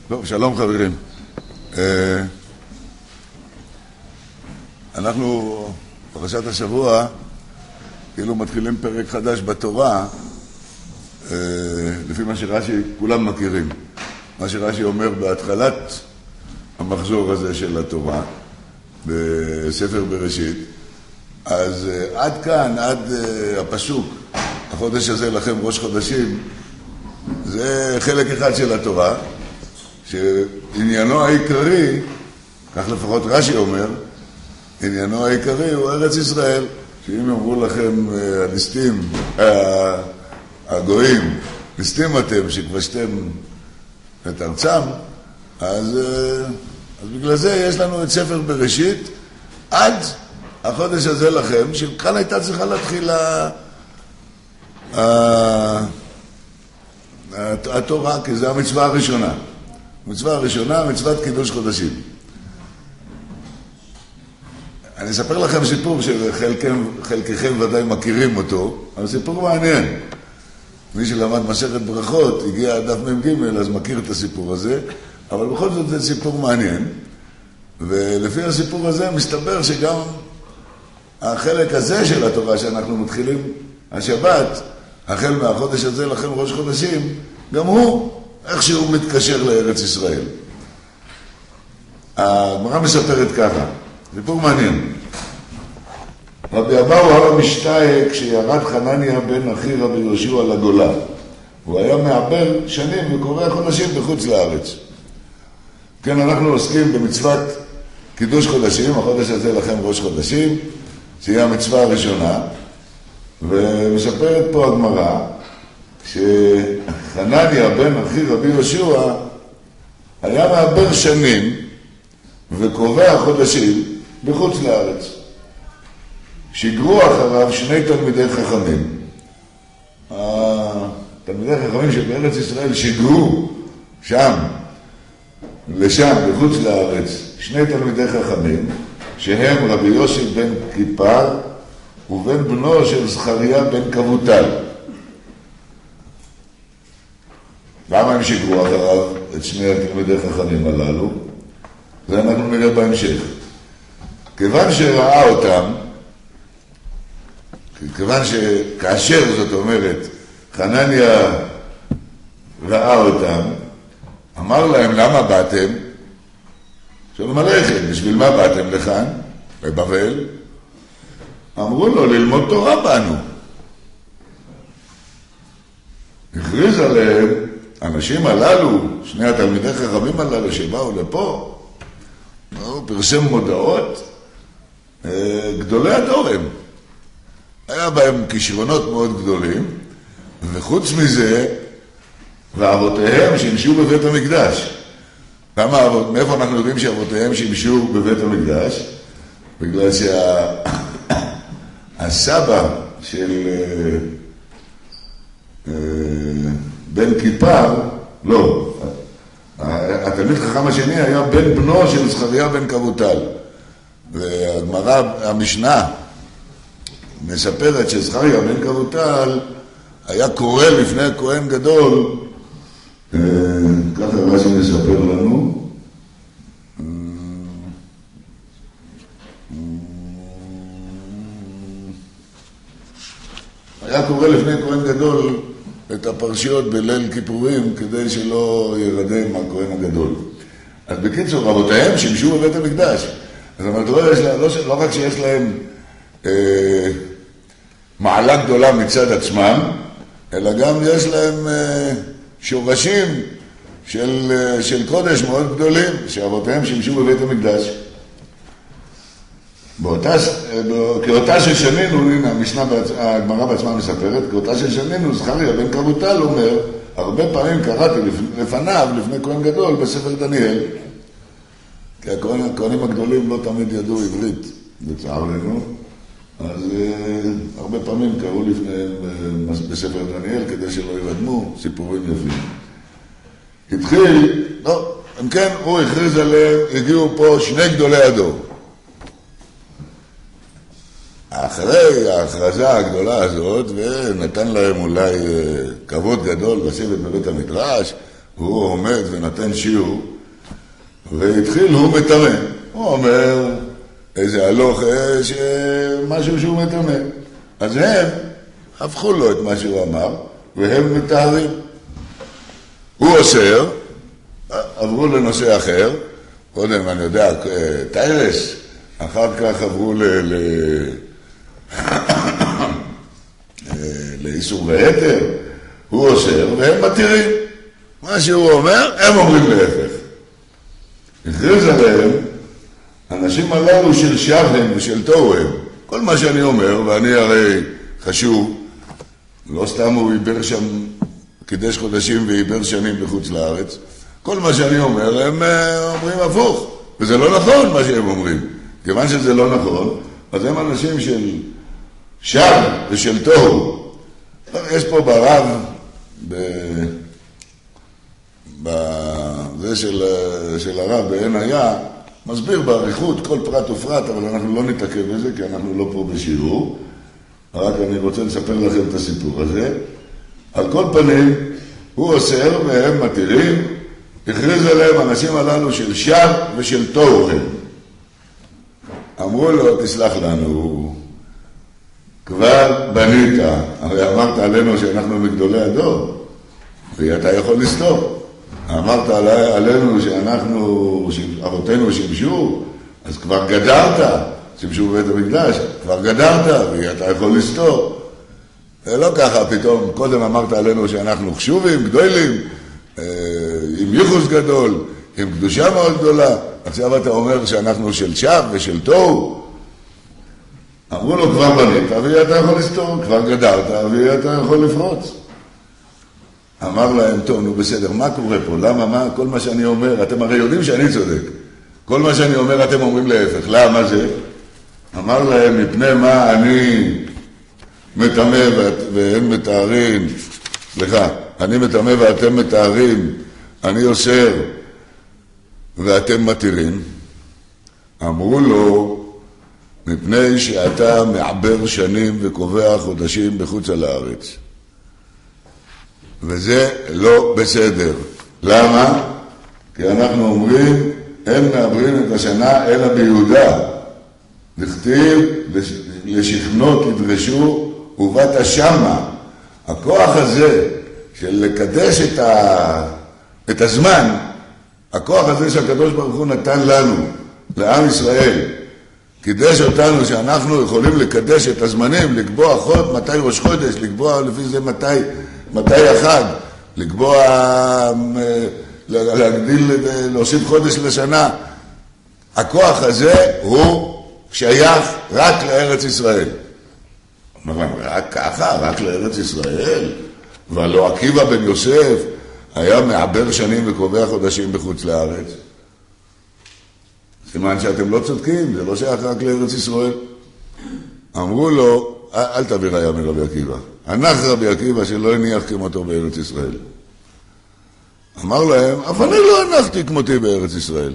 טוב, שלום חברים. אנחנו, פרשת השבוע, כאילו מתחילים פרק חדש בתורה, לפי מה שרש"י כולם מכירים. מה שרש"י אומר בהתחלת המחזור הזה של התורה, בספר בראשית. אז עד כאן, עד הפסוק, החודש הזה לכם ראש חודשים, זה חלק אחד של התורה, שעניינו העיקרי, כך לפחות רש"י אומר, עניינו העיקרי הוא ארץ ישראל. שאם אמרו לכם הליסטים, הגויים, ליסטים אתם שכבשתם את ארצם, אז בגלל זה יש לנו את ספר בראשית עד החודש הזה לכם, שכאן הייתה צריכה להתחיל התורה, כי זו המצווה הראשונה. המצווה הראשונה, מצוות קידוש חודשים. אני אספר לכם סיפור שחלקכם ודאי מכירים אותו, אבל סיפור מעניין. מי שלמד מסכת ברכות, הגיע דף מ"ג, אז מכיר את הסיפור הזה, אבל בכל זאת זה סיפור מעניין. ולפי הסיפור הזה מסתבר שגם החלק הזה של התורה שאנחנו מתחילים השבת, החל מהחודש הזה לכם ראש חודשים, גם הוא איכשהו מתקשר לארץ ישראל. הגמרא מספרת ככה, סיפור מעניין. רבי אבאו הר המשתאה כשירד חנניה בן אחי רבי יהושע לגולה. הוא היה מעבר שנים וקורא חודשים בחוץ לארץ. כן, אנחנו עוסקים במצוות קידוש חודשים, החודש הזה לכם ראש חודשים, שהיא המצווה הראשונה, ומספרת פה הגמרא שחנניה בן אחי רבי יהושע היה מעבר שנים וקובע חודשים בחוץ לארץ. שיגרו אחריו שני תלמידי חכמים. תלמידי חכמים שבארץ ישראל שיגרו לשם בחוץ לארץ שני תלמידי חכמים, שהם רבי יוסי בן קיפר ובן בנו של זכריה בן כבוטל. למה הם שיגרו אחריו את שני התלמידי חכמים הללו? זה אנחנו נראה בהמשך. כיוון שראה אותם, כיוון שכאשר זאת אומרת חנניה ראה אותם, אמר להם, למה באתם? שלום עליכם, בשביל מה באתם לכאן? בבבל? אמרו לו, ללמוד תורה באנו. הכריז עליהם, אנשים הללו, שני התלמידי חכמים הללו שבאו לפה, פרסם מודעות, גדולי הדור הם. היה בהם כישרונות מאוד גדולים, וחוץ מזה, ואבותיהם שימשו בבית המקדש. מאיפה אנחנו יודעים שאבותיהם שימשו בבית המקדש? בגלל שהסבא של בן קיפר, לא, התלמיד חכם השני היה בן בנו של זכריה בן כבוטל. והגמרא, המשנה, מספרת שזכריה בן כבוטל היה קורא לפני כהן גדול, ככה רש"י מספר לנו, היה קורא לפני כהן גדול את הפרשיות בליל כיפורים כדי שלא ירדם מהכהן הגדול. אז בקיצור, רבותיהם שימשו בבית המקדש. אז לא רק שיש להם מעלה גדולה מצד עצמם, אלא גם יש להם שורשים של קודש מאוד גדולים, שאבותיהם שימשו בבית המקדש. כאותה ששנינו, הנה הגמרא בעצמה מספרת, כאותה ששנינו, זכריה בן כבוטל אומר, הרבה פעמים קראתי לפניו, לפני כהן גדול, בספר דניאל. כי הכהנים הגדולים לא תמיד ידעו עברית, לצערנו, אז הרבה פעמים קראו לפניהם בספר דניאל כדי שלא ירדמו סיפורים יפים. התחיל, אם כן, הוא הכריז עליהם, הגיעו פה שני גדולי הדור. אחרי ההכרזה הגדולה הזאת, ונתן להם אולי כבוד גדול לשבת בבית המדרש, הוא עומד ונתן שיעור, והתחיל, הוא מטמא. הוא אומר איזה הלוך, משהו שהוא מטמא. אז הם הפכו לו את מה שהוא אמר, והם מתארים. הוא אוסר, עברו לנושא אחר, קודם, אני יודע, טיירס, אחר כך עברו לאיסור והיתר, הוא אוסר, והם מתירים. מה שהוא אומר, הם אומרים להפך. הכריז עליהם, אנשים הללו של שב ושל תוהו הם. כל מה שאני אומר, ואני הרי חשוב, לא סתם הוא עיבר שם קידש חודשים ועיבר שנים בחוץ לארץ, כל מה שאני אומר, הם אומרים הפוך. וזה לא נכון מה שהם אומרים. כיוון שזה לא נכון, אז הם אנשים של שב ושל תוהו. יש פה ברב, זה של הרב בעין היה, מסביר בעריכות כל פרט ופרט, אבל אנחנו לא נתעכב בזה, כי אנחנו לא פה בשיעור. רק אני רוצה לספר לכם את הסיפור הזה. על כל פנים, הוא אוסר והם מתירים, הכריז עליהם אנשים הללו של שב ושל תוהו הם. אמרו לו, תסלח לנו, כבר בנית, הרי אמרת עלינו שאנחנו מגדולי הדור, ואתה יכול לסתור. אמרת עלינו שאנחנו, אבותינו שימשו, אז כבר גדרת, שימשו בבית המקדש, כבר גדרת, ואתה יכול לסתור. לא ככה, פתאום, קודם אמרת עלינו שאנחנו חשובים, גדולים, עם ייחוס גדול, עם קדושה מאוד גדולה, עכשיו אתה אומר שאנחנו של שב ושל תוהו. אמרו לו, כבר בנית, ואתה יכול לסתור, כבר גדרת, ואתה יכול לפרוץ. אמר להם, טוב, נו בסדר, מה קורה פה? למה, מה? כל מה שאני אומר, אתם הרי יודעים שאני צודק. כל מה שאני אומר, אתם אומרים להפך. למה זה? אמר להם, מפני מה אני מטמא והם מתארים, סליחה, אני מטמא ואתם מתארים, אני אוסר ואתם מתירים. אמרו לו, מפני שאתה מעבר שנים וקובע חודשים בחוץ על הארץ. וזה לא בסדר. למה? כי אנחנו אומרים, אין מעברים את השנה אלא ביהודה. נכתיב, לשכנות ידרשו ובאת שמה. הכוח הזה של לקדש את הזמן, הכוח הזה שהקדוש ברוך הוא נתן לנו, לעם ישראל, קידש אותנו שאנחנו יכולים לקדש את הזמנים, לקבוע חוד, מתי ראש חודש, לקבוע לפי זה מתי החג, לקבוע, להגדיל, להוסיף חודש לשנה. הכוח הזה הוא שייך רק לארץ ישראל. רק ככה, רק לארץ ישראל. והלא עקיבא בן יוסף היה מעבר שנים וקובע חודשים בחוץ לארץ. סימן שאתם לא צודקים, זה לא שייך רק לארץ ישראל. אמרו לו, אל תביא ראיה מרבי עקיבא. הנח רבי עקיבא שלא הניח כמותו בארץ ישראל. אמר להם, אף אני לא הנחתי כמותי בארץ ישראל.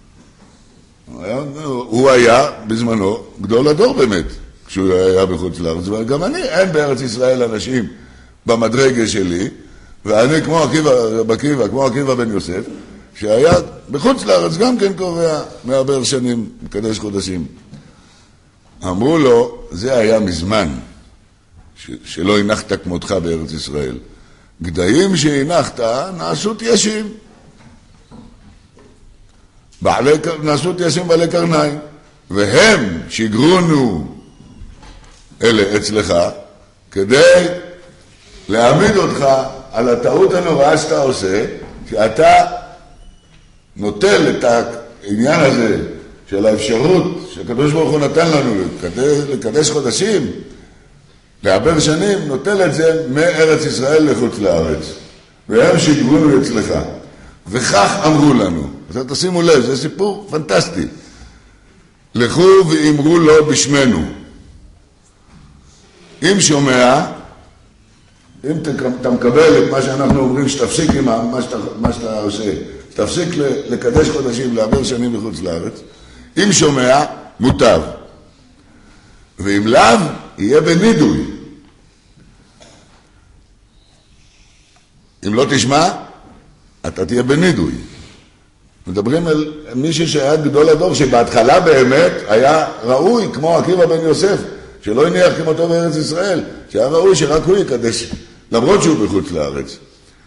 הוא היה בזמנו גדול הדור באמת, כשהוא היה בחוץ לארץ, וגם אני, אין בארץ ישראל אנשים במדרגה שלי, ואני כמו עקיבא בן יוסף, שהיה בחוץ לארץ גם כן קובע מעבר שנים, מקדש חודשים. אמרו לו, זה היה מזמן, שלא הנחת כמותך בארץ ישראל. גדיים שהנחת נעשו תיישים. נעשו תיישים בעלי קרניים. והם שיגרונו אלה אצלך, כדי להעמיד אותך על הטעות הנוראה שאתה עושה, שאתה נוטל את העניין הזה של האפשרות שהקדוש ברוך הוא נתן לנו לקדש חודשים, לעבר שנים, נוטל את זה מארץ ישראל לחוץ לארץ. והם שיגרונו אצלך. וכך אמרו לנו. אז תשימו לב, זה סיפור פנטסטי. לכו ואמרו לו בשמנו. אם שומע, אם אתה מקבל את מה שאנחנו אומרים, שתפסיק עם מה שאתה עושה, תפסיק לקדש חודשים לעבר שנים בחוץ לארץ, אם שומע, מוטב. ואם לאו, יהיה בנידוי. אם לא תשמע, אתה תהיה בנידוי. מדברים על מישהו שהיה גדול הדור, שבהתחלה באמת היה ראוי, כמו עקיבא בן יוסף, שלא הניח כמותו בארץ ישראל, שהיה ראוי שרק הוא יקדש, למרות שהוא בחוץ לארץ.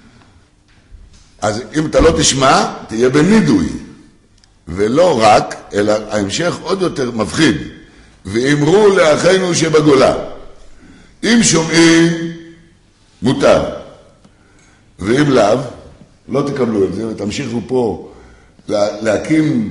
אז אם אתה לא תשמע, תהיה בנידוי. ולא רק, אלא ההמשך עוד יותר מפחיד. ואמרו לאחינו שבגולה. אם שומעים, מותר. ואם לאו, לא תקבלו את זה, ותמשיכו פה להקים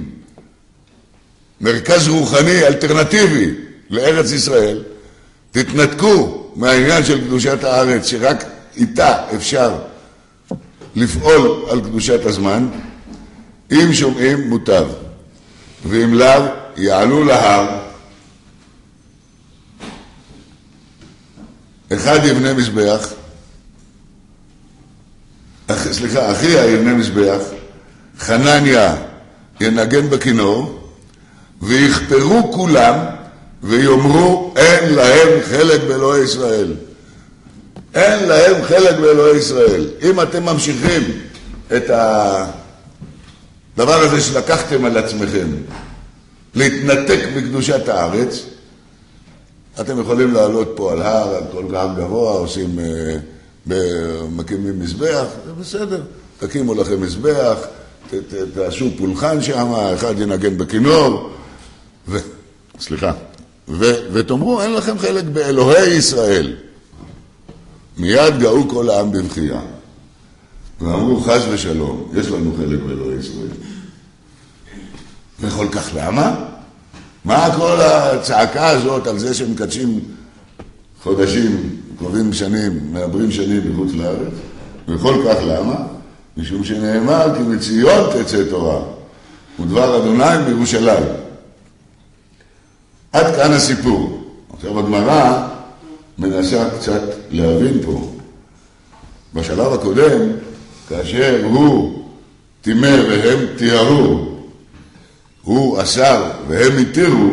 מרכז רוחני אלטרנטיבי לארץ ישראל, תתנתקו מהעניין של קדושת הארץ, שרק איתה אפשר לפעול על קדושת הזמן. אם שומעים, מוטב. ואם לאו, יעלו להר. אחד יבנה מזבח, אחיה יבנה מזבח, חנניה ינגן בכינור, ויכפרו כולם ויאמרו אין להם חלק באלוהי ישראל. אין להם חלק באלוהי ישראל. אם אתם ממשיכים את הדבר הזה שלקחתם על עצמכם, להתנתק מקדושת הארץ, אתם יכולים לעלות פה על הר, על כל הר גבוה, עושים, מקימים מזבח, זה בסדר. תקימו לכם מזבח, תעשו פולחן שם, אחד ינגן בכינור, ותאמרו, אין לכם חלק באלוהי ישראל. מיד גאו כל העם בבכייה. ואמרו, חס ושלום, יש לנו חלק באלוהי ישראל. וכל כך למה? מה כל הצעקה הזאת על זה שמקדשים חודשים, קרובים שנים, מעברים שנים בחוץ לארץ? וכל כך למה? משום שנאמר כי מציון תצא תורה, ודבר אדוני בירושלים. עד כאן הסיפור. עכשיו הגמרא מנסה קצת להבין פה. בשלב הקודם, כאשר הוא תימר והם תיארו, הוא אסר והם התירו,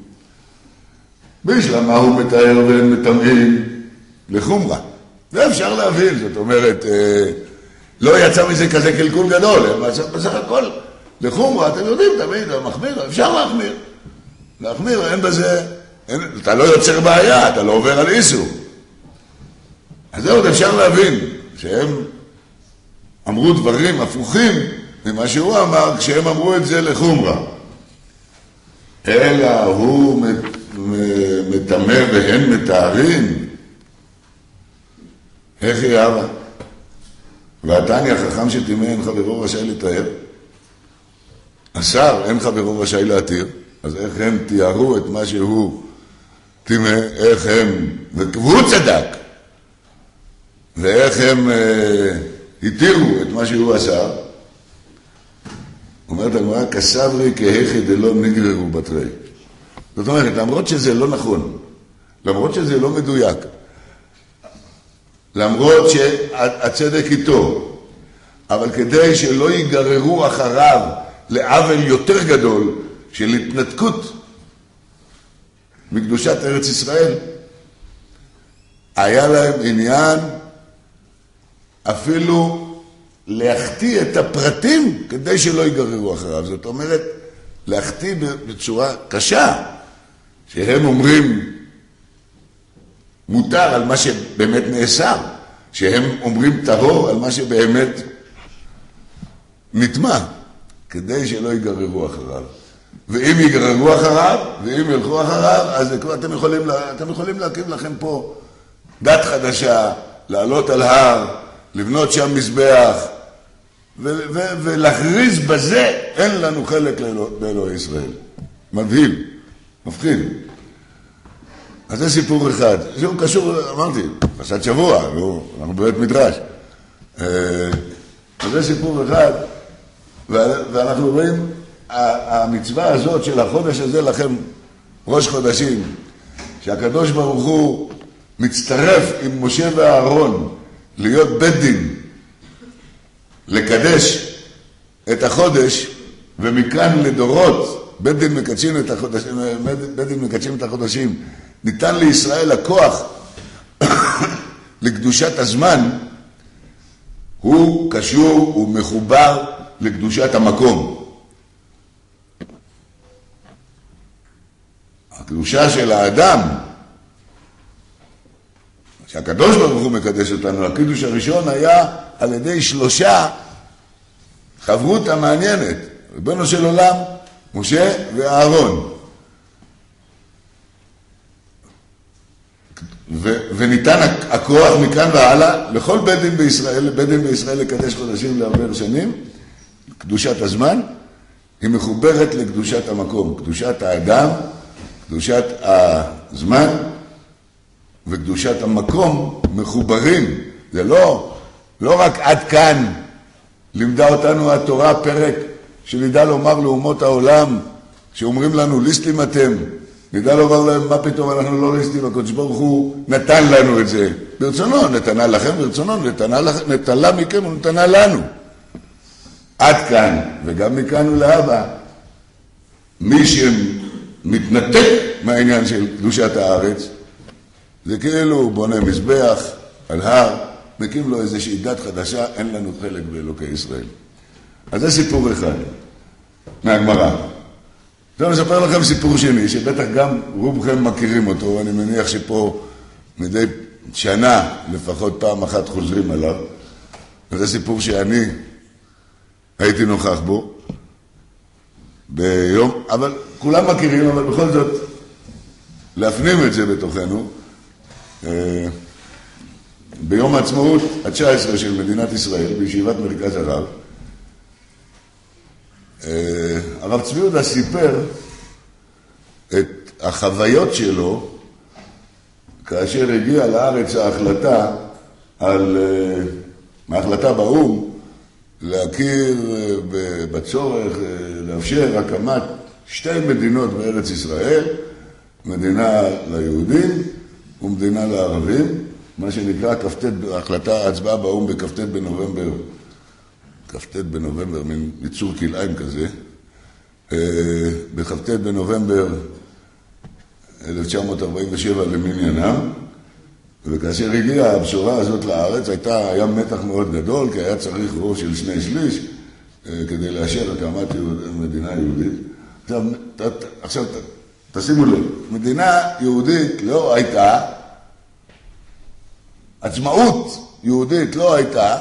בשלמה הוא מתאר והם מטמאים לחומרה. זה אפשר להבין, זאת אומרת, לא יצא מזה כזה קלקול גדול, בסך הכל לחומרה, אתם יודעים, תמיד, המחמיר, אפשר להחמיר. להחמיר, אין בזה, אתה לא יוצר בעיה, אתה לא עובר על איסור. אז זה עוד אפשר להבין, שהם אמרו דברים הפוכים ממה שהוא אמר, כשהם אמרו את זה לחומרה. אלא הוא מטמא והם מתארים. איך היא אבא? והתניא החכם שטימא אין חברו רשאי לתאר. השר אין חברו רשאי להתיר. אז איך הם תיארו את מה שהוא טימא, איך הם, והוא צדק. ואיך הם התירו את מה שהוא עשה. אומרת הגמרא, כסברי כהכי דלא נגררו בתרי. זאת אומרת, למרות שזה לא נכון, למרות שזה לא מדויק, למרות שהצדק איתו, אבל כדי שלא ייגררו אחריו לעוול יותר גדול של התנתקות מקדושת ארץ ישראל, היה להם עניין אפילו להחטיא את הפרטים כדי שלא ייגררו אחריו. זאת אומרת, להחטיא בצורה קשה, שהם אומרים מותר על מה שבאמת נאסר, שהם אומרים טהור על מה שבאמת נטמע, כדי שלא ייגררו אחריו. ואם ייגררו אחריו, ואם ילכו אחריו, אז אתם יכולים להקים לכם פה דת חדשה, לעלות על הר, לבנות שם מזבח, ולהכריז בזה, אין לנו חלק באלוהי ישראל. מבהיל, מפחיד. אז זה סיפור אחד. שהוא קשור, אמרתי, פרשת שבוע, אנחנו בבית מדרש. אז זה סיפור אחד, ואנחנו רואים, המצווה הזאת של החודש הזה לכם, ראש חודשים, שהקדוש ברוך הוא מצטרף עם משה ואהרון להיות בית דין, לקדש את החודש, ומכאן לדורות, בית דין מקדשים את החודשים, ניתן לישראל הכוח לקדושת הזמן, הוא קשור, הוא מחובר לקדושת המקום. הקדושה של האדם, שהקדוש ברוך הוא מקדש אותנו, הקידוש הראשון היה על ידי 3 חברות המעניינת, ריבונו של עולם, משה ואהרון. וניתן הכוח מכאן והלאה לכל בית דין בישראל לקדש חודשים ל40 שנים. קדושת הזמן היא מחוברת לקדושת המקום, קדושת האדם, קדושת הזמן וקדושת המקום מחוברים. זה לא רק עד כאן לימדה אותנו התורה פרק שנדע לומר לאומות העולם, שאומרים לנו ליסטים אתם, נדע לומר להם מה פתאום אנחנו לא ליסטים, הקדוש ברוך הוא נתן לנו את זה ברצונו, נתנה לכם ברצונו, נתנה מכם ונתנה לנו. עד כאן, וגם מכאן ולהבא, מי שמתנתק מהעניין של קדושת הארץ, זה כאילו הוא בונה מזבח על הר, מקים לו איזושהי דת חדשה, אין לנו חלק באלוקי ישראל. אז זה סיפור אחד מהגמרא. עכשיו נספר לכם סיפור שני, שבטח גם רובכם מכירים אותו, אני מניח שפה מדי שנה לפחות פעם אחת חוזרים עליו, וזה סיפור שאני הייתי נוכח בו ביום, אבל כולם מכירים, אבל בכל זאת להפנים את זה בתוכנו. ביום העצמאות ה-19 של מדינת ישראל, בישיבת מרכז הרב, הרב צבי יהודה סיפר את החוויות שלו כאשר הגיעה לארץ ההחלטה באו"ם להכיר בצורך לאפשר הקמת 2 מדינות בארץ ישראל, מדינה ליהודים ומדינה לערבים, מה שנקרא ההצבעה באו"ם בכ"ט בנובמבר, מין ייצור כלאיים כזה, בכ"ט בנובמבר 1947 למניינם, וכאשר הגיעה הבשורה הזאת לארץ, היה מתח מאוד גדול, כי היה צריך רוב של 2/3 כדי לאשר הקמת מדינה יהודית. עכשיו תשימו לב, מדינה יהודית לא הייתה, עצמאות יהודית לא הייתה,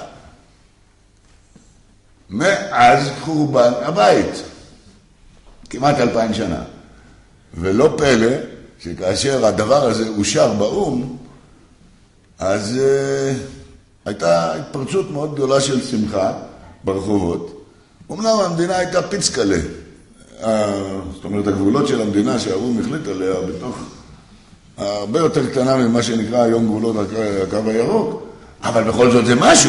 מאז חורבן הבית, כמעט 2000 שנה. ולא פלא שכאשר הדבר הזה אושר באו"ם, אז הייתה התפרצות מאוד גדולה של שמחה ברחובות. אומנם המדינה הייתה פיצקלה, זאת אומרת הגבולות של המדינה שהאו"ם החליט עליה בתוך הרבה יותר קטנה ממה שנקרא היום גבולות הקו הירוק, אבל בכל זאת זה משהו,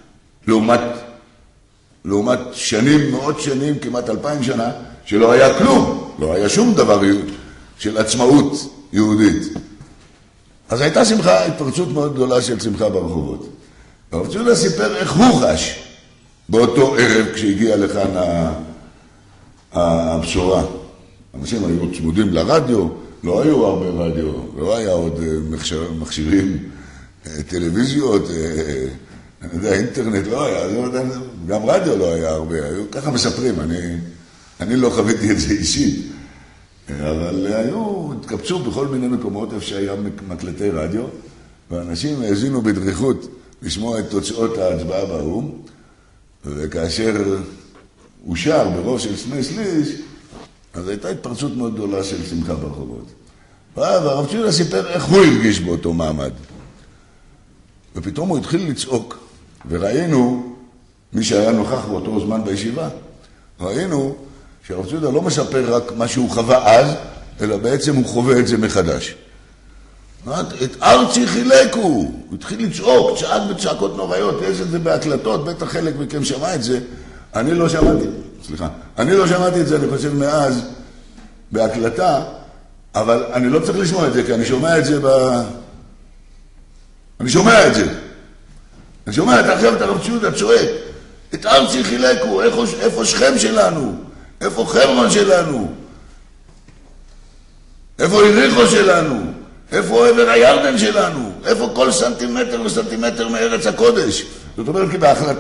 לעומת שנים, מאות שנים, כמעט 2000 שנה, שלא היה כלום, לא היה שום דבר של עצמאות יהודית. אז הייתה שמחה, התפרצות מאוד גדולה של שמחה ברחובות. הרב צבי יהודה סיפר איך הוא חש באותו ערב כשהגיע לכאן הבשורה. אנשים היו צמודים לרדיו, לא היו הרבה רדיו, לא היה עוד מכשירים, טלוויזיות, אני יודע, אינטרנט לא היה, גם רדיו לא היה הרבה, ככה מספרים, אני לא חוויתי את זה אישית, אבל התקבצו בכל מיני מקומות איפה שהיה מקלטי רדיו, ואנשים האזינו בדריכות לשמוע את תוצאות ההצבעה באו"ם, וכאשר אושר ברוב של 2/3, אז הייתה התפרצות מאוד גדולה של שמחה ברחובות. והרב צבי יהודה סיפר איך הוא הרגיש באותו מעמד. ופתאום הוא התחיל לצעוק, וראינו, מי שהיה נוכח באותו זמן בישיבה, ראינו שהרב צבי יהודה לא מספר רק מה שהוא חווה אז, אלא בעצם הוא חווה את זה מחדש. את ארצי חילקו, הוא התחיל לצעוק, צעק בצעקות נוראיות, יש את זה בהקלטות, בטח חלק מכם שמע את זה, אני לא שמעתי את זה, אני חושב מאז בהקלטה, אבל אני לא צריך לשמוע את זה, כי אני שומע את זה אני שומע את עכשיו את הרב צבי יהודה צועק, את ארצי חילקו, איפה שכם שלנו? איפה חרמון שלנו? איפה יריחו שלנו? איפה עבר הירדן שלנו? איפה כל סנטימטר וסנטימטר מארץ הקודש? זאת אומרת, כי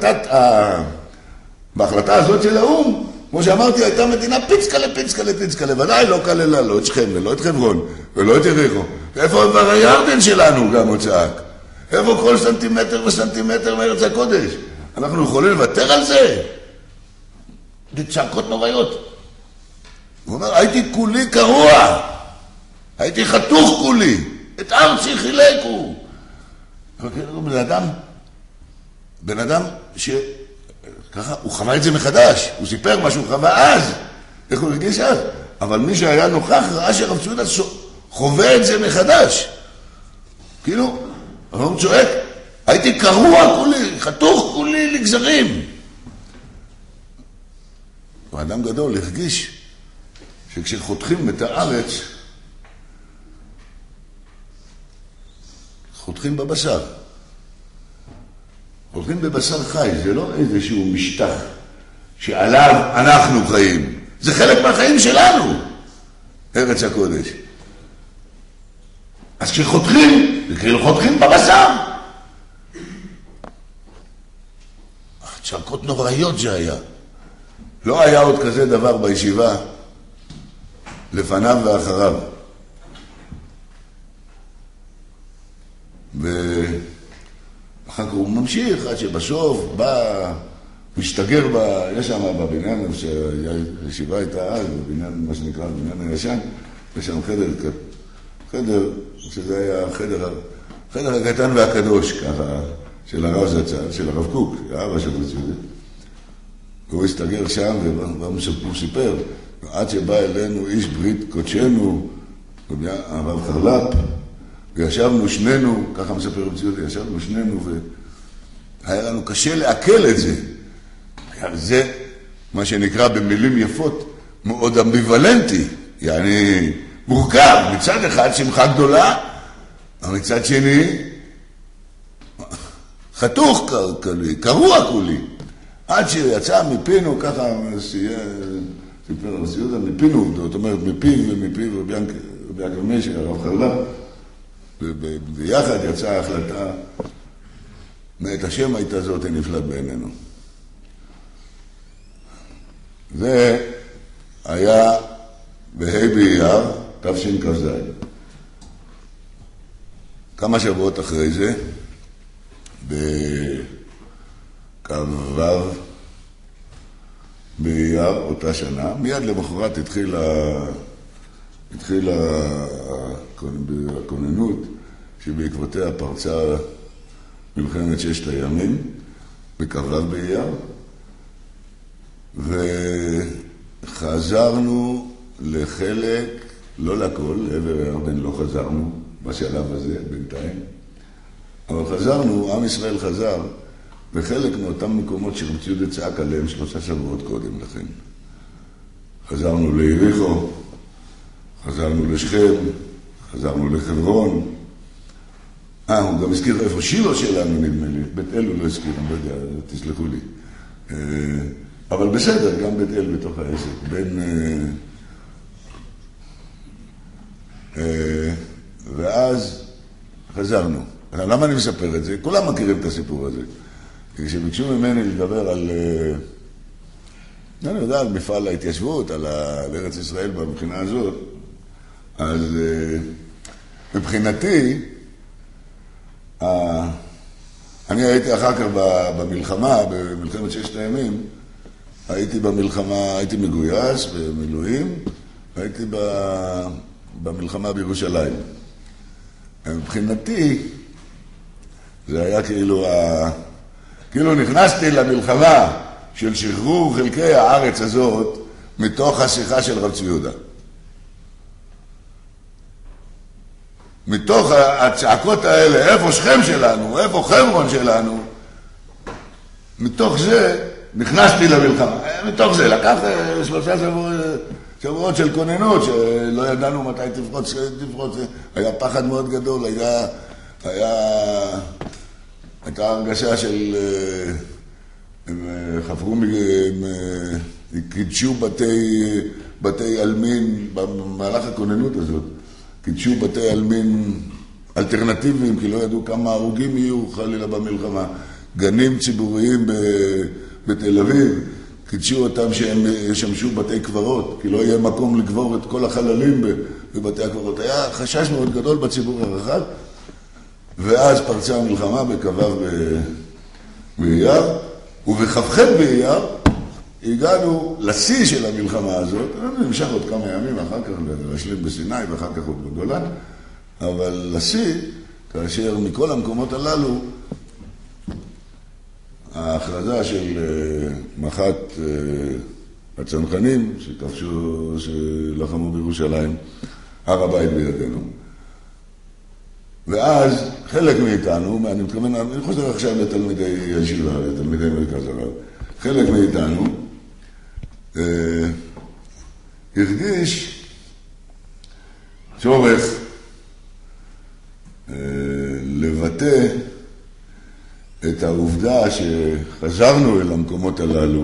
בהחלטה הזאת של האו"ם, כמו שאמרתי, הייתה מדינה פיצקלה, ודאי לא כללה, לא את שכם, ולא את חברון, ולא את יריחו. ואיפה כבר הירדן שלנו גם הוא צעק? איפה כל סנטימטר וסנטימטר מארץ הקודש? אנחנו יכולים לוותר על זה? זה צעקות נוראיות. הוא אומר, הייתי כולי קרוע, הייתי חתוך כולי, את ארצי חילקו. בן אדם ככה, הוא חווה את זה מחדש, הוא סיפר מה שהוא חווה אז, איך הוא הרגיש אז, אבל מי שהיה נוכח ראה שרב ציודה חווה את זה מחדש. כאילו, הוא צועק, הייתי קרוע כולי, חתוך כולי לגזרים. האדם גדול הרגיש שכשחותכים את הארץ, חותכים בבשר. חותכים בבשר חי, זה לא איזשהו משטח שעליו אנחנו חיים. זה חלק מהחיים שלנו, ארץ הקודש. אז כשחותכים, זה כאילו חותכים בבשר. צעקות נוראיות שהיה. לא היה עוד כזה דבר בישיבה, לפניו ואחריו. ואחר כך הוא ממשיך, עד שבסוף בא, משתגר, יש שם בבניין, שהישיבה הייתה אז, בבניין, מה שנקרא, בבניין הישן, יש שם חדר, שזה היה חדר הקטן והקדוש, ככה, של הרב זצ"ל, של הרב קוק, האבא של רב ציודה. הוא הסתגר שם, והוא סיפר, עד שבא אלינו איש ברית קודשנו, הרב חרל"פ, וישבנו שנינו, ככה מספר רב ציודה, ישבנו שנינו, והיה לנו קשה לעכל את זה. זה מה שנקרא במילים יפות, מאוד אמביוולנטי, יעני מורכב, מצד אחד שמחה גדולה, אבל מצד שני, חתוך כולי, קרוע כולי. עד שיצא מפינו, ככה סיפר רב ציודה, מפינו, זאת אומרת מפיו ומפיו וביעקב משי, הרב חרל"פ, ויחד יצאה ההחלטה, מאת השם הייתה זאת הנפלט בעינינו. זה היה בה' באייר, תשכ"ז. כמה שבועות אחרי זה, בכ"ו באייר, אותה שנה, מיד למחרת התחילה הכוננות שבעקבותיה פרצה מלחמת ששת הימים בכ"ו באייר, וחזרנו לחלק, לא לכל, לעבר הירדן לא חזרנו בשלב הזה בינתיים, אבל חזרנו, עם ישראל חזר בחלק מאותם מקומות שרב ציודה צעק עליהם 3 שבועות קודם לכן. חזרנו ליריחו, חזרנו לשכם, חזרנו לחברון. הוא גם הזכיר איפה שילה שלנו, נדמה לי. בית אל הוא לא הזכיר, אני לא יודע, תסלחו לי. אבל בסדר, גם בית אל בתוך העסק. ואז חזרנו. למה אני מספר את זה? כולם מכירים את הסיפור הזה. כשביקשו ממני לדבר על, אני יודע, על מפעל ההתיישבות, על ארץ ישראל במבחינה הזאת, אז מבחינתי, אני הייתי אחר כך במלחמה, במלחמת ששת הימים, הייתי במלחמה, הייתי מגויס במילואים, והייתי במלחמה בירושלים. מבחינתי, זה היה כאילו נכנסתי למלחמה של שחרור חלקי הארץ הזאת מתוך השיחה של רב ציודה. מתוך הצעקות האלה, איפה שכם שלנו, איפה חברון שלנו, מתוך זה נכנסתי למלחמה. מתוך זה לקח 3 שבועות של כוננות, שלא ידענו מתי תפרוץ. היה פחד מאוד גדול, הייתה הרגשה של, הם חפרו, הם קידשו בתי אלמין במהלך הכוננות הזאת. קידשו בתי אלמין אלטרנטיביים, כי לא ידעו כמה הרוגים יהיו חלילה במלחמה. גנים ציבוריים בתל אביב, קידשו אותם שהם ישמשו בתי קברות, כי לא יהיה מקום לקבור את כל החללים בבתי הקברות. היה חשש מאוד גדול בציבור הרחב, ואז פרצה המלחמה בקו"ו באייר, ובכ"ח באייר הגענו לשיא של המלחמה הזאת, נמשך עוד כמה ימים אחר כך להשלים בסיני ואחר כך עוד בגולן, אבל לשיא, כאשר מכל המקומות הללו, ההכרזה של מח"ט הצנחנים שכבשו, שלחמו בירושלים, הר הבית בידינו. ואז חלק מאיתנו, אני חוזר עכשיו לתלמידי ישיבה, לתלמידי מרכז הרב, חלק מאיתנו הרגיש צורך לבטא את העובדה שחזרנו אל המקומות הללו,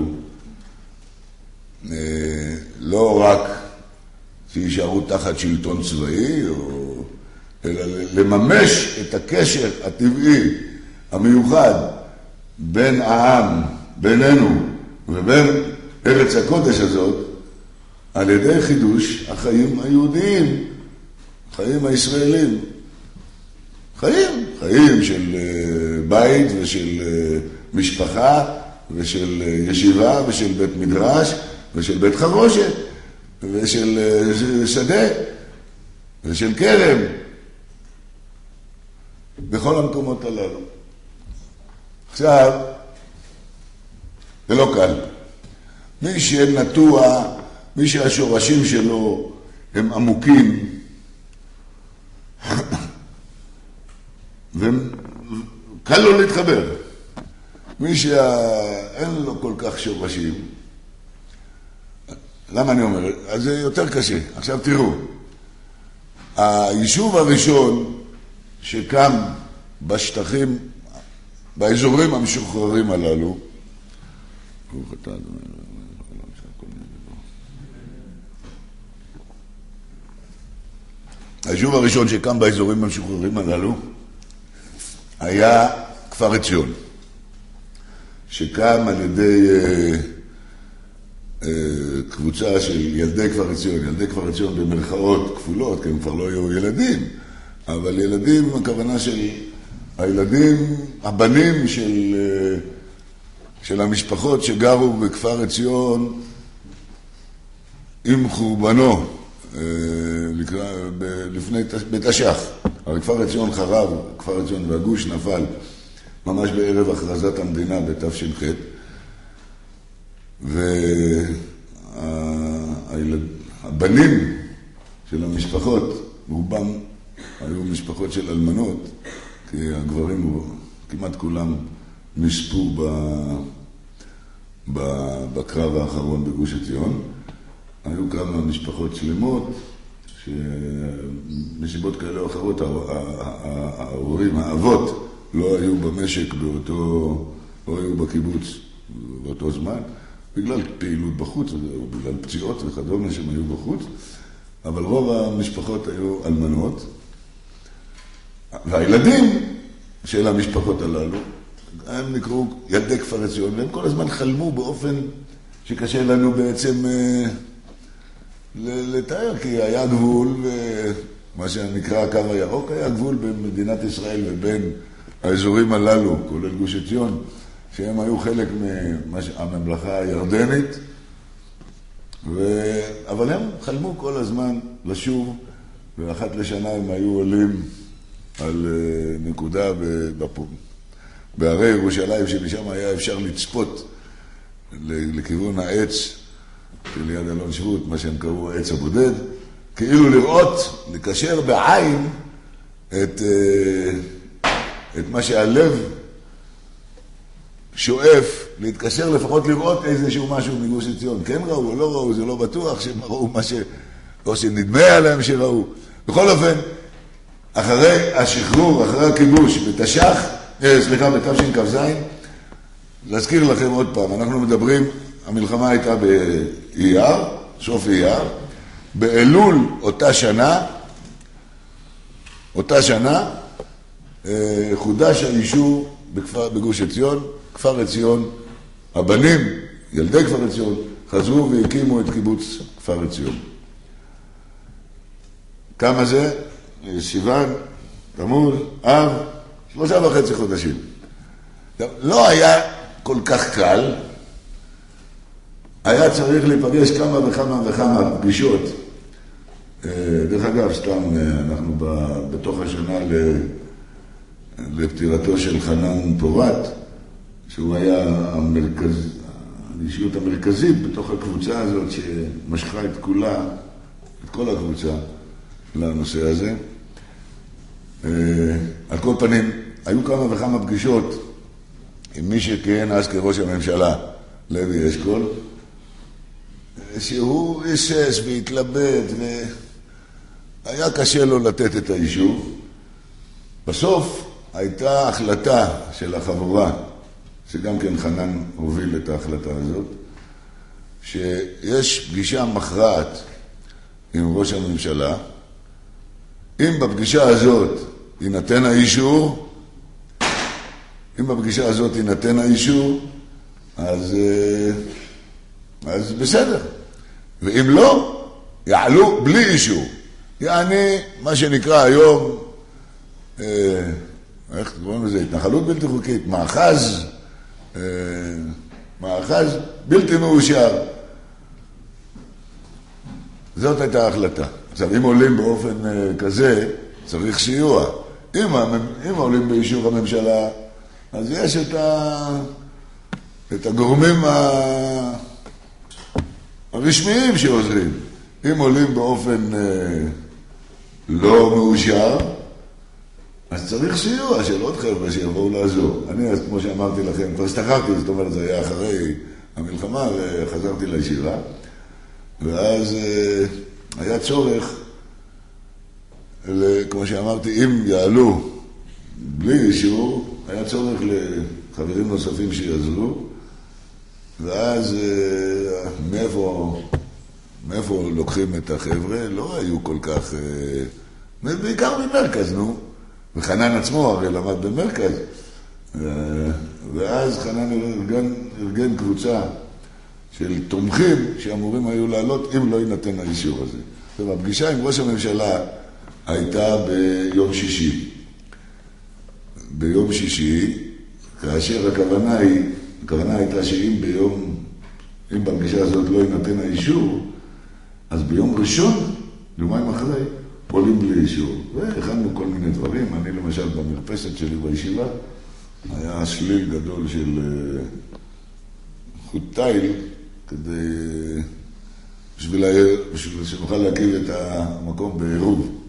לא רק שישארו תחת שלטון צבאי, אלא לממש את הקשר הטבעי המיוחד בין העם, בינינו ובין ארץ הקודש הזאת, על ידי חידוש החיים היהודיים, החיים הישראלים. חיים של בית ושל משפחה ושל ישיבה ושל בית מדרש ושל בית חרושת ושל שדה ושל כרם, בכל המקומות הללו. עכשיו, זה לא קל. מי שנטוע, מי שהשורשים שלו הם עמוקים, וקל לו להתחבר. מי שאין לו כל כך שורשים, למה אני אומר? אז זה יותר קשה. עכשיו תראו, היישוב הראשון שקם בשטחים, באזורים המשוחררים הללו, היישוב הראשון שקם באזורים המשוחררים הללו היה כפר עציון, שקם על ידי קבוצה של ילדי כפר עציון, ילדי כפר עציון במרכאות כפולות, כי הם כבר לא היו ילדים, אבל ילדים, הכוונה של הילדים, הבנים של המשפחות שגרו בכפר עציון עם חורבנו, בתש"ח. הרי כפר עציון חרב, כפר עציון והגוש נפל ממש בערב הכרזת המדינה בתש"ח, והבנים של המשפחות, רובם היו משפחות של אלמנות, כי הגברים כמעט כולם נספו בקרב האחרון בגוש עציון. היו כמה משפחות שלמות, שמסיבות כאלה או אחרות, ההורים, האבות, לא היו במשק לא היו בקיבוץ באותו זמן, בגלל פעילות בחוץ, או בגלל פציעות וכדומה שהם היו בחוץ, אבל רוב המשפחות היו אלמנות, והילדים של המשפחות הללו, הם נקראו ילדי כפר עציון, והם כל הזמן חלמו באופן שקשה לנו בעצם לתאר, כי היה גבול, מה שנקרא הקו הירוק, היה גבול בין מדינת ישראל ובין האזורים הללו, כולל גוש עציון, שהם היו חלק מהממלכה הירדנית, אבל הם חלמו כל הזמן לשוב, ואחת לשנה הם היו עולים על נקודה בהרי ירושלים, שמשם היה אפשר לצפות לכיוון העץ שליד אלון שבות, מה שהם קראו העץ הבודד, כאילו לראות, לקשר בעין את מה שהלב שואף, להתקשר לפחות לראות איזשהו משהו מגוש עציון. כן ראו או לא ראו, זה לא בטוח שהם ראו מה או שנדמה עליהם שראו. בכל אופן, אחרי השחרור, אחרי הכיבוש בתש"ח, בתשכ"ז, להזכיר לכם עוד פעם, אנחנו מדברים, המלחמה הייתה באייר, סוף אייר, באלול אותה שנה, חודש היישוב בגוש עציון, כפר עציון, הבנים, ילדי כפר עציון, חזרו והקימו את קיבוץ כפר עציון. כמה זה? סיוון, תמוז, אב, 3.5 חודשים. לא היה כל כך קל, היה צריך להיפגש כמה וכמה פגישות. דרך אגב, סתם אנחנו בתוך השנה לפטירתו של חנן פורת, שהוא היה האישיות המרכזית בתוך הקבוצה הזאת שמשכה את כולה, את כל הקבוצה לנושא הזה. על כל פנים, היו כמה וכמה פגישות עם מי שכיהן אז כראש הממשלה, לוי אשכול, שהוא אישש והתלבט והיה קשה לו לתת את האישור. בסוף הייתה החלטה של החבורה, שגם כן חנן הוביל את ההחלטה הזאת, שיש פגישה מכרעת עם ראש הממשלה. אם בפגישה הזאת יינתן האישור, אז בסדר. ואם לא, יעלו בלי אישור. יעני, מה שנקרא היום, איך קוראים לזה? התנחלות בלתי חוקית, מאחז בלתי מאושר. זאת הייתה ההחלטה. עכשיו, אם עולים באופן כזה, צריך סיוע. אם עולים באישור הממשלה, אז יש את הגורמים הרשמיים שעוזרים. אם עולים באופן לא מאושר, אז צריך סיוע של עוד חבר'ה שיבואו לעזור. אני, אז כמו שאמרתי לכם, כבר השתחררתי, זאת אומרת, זה היה אחרי המלחמה, וחזרתי לישיבה, ואז היה צורך, כמו שאמרתי, אם יעלו בלי אישור, היה צורך לחברים נוספים שיעזרו, ואז מאיפה לוקחים את החבר'ה? לא היו כל כך, בעיקר במרכז, נו. וחנן עצמו הרי למד במרכז. ואז חנן ארגן קבוצה של תומכים שאמורים היו לעלות אם לא יינתן האישור הזה. עכשיו, הפגישה עם ראש הממשלה הייתה ביום שישי, כאשר הכוונה הייתה שאם בפגישה הזאת לא יינתן האישור, אז ביום ראשון, יומיים אחרי, עולים בלי אישור. והכנו כל מיני דברים. אני למשל במרפסת שלי בישיבה, היה שליל גדול של חוט תיל, בשביל שנוכל להקים את המקום בעירוב.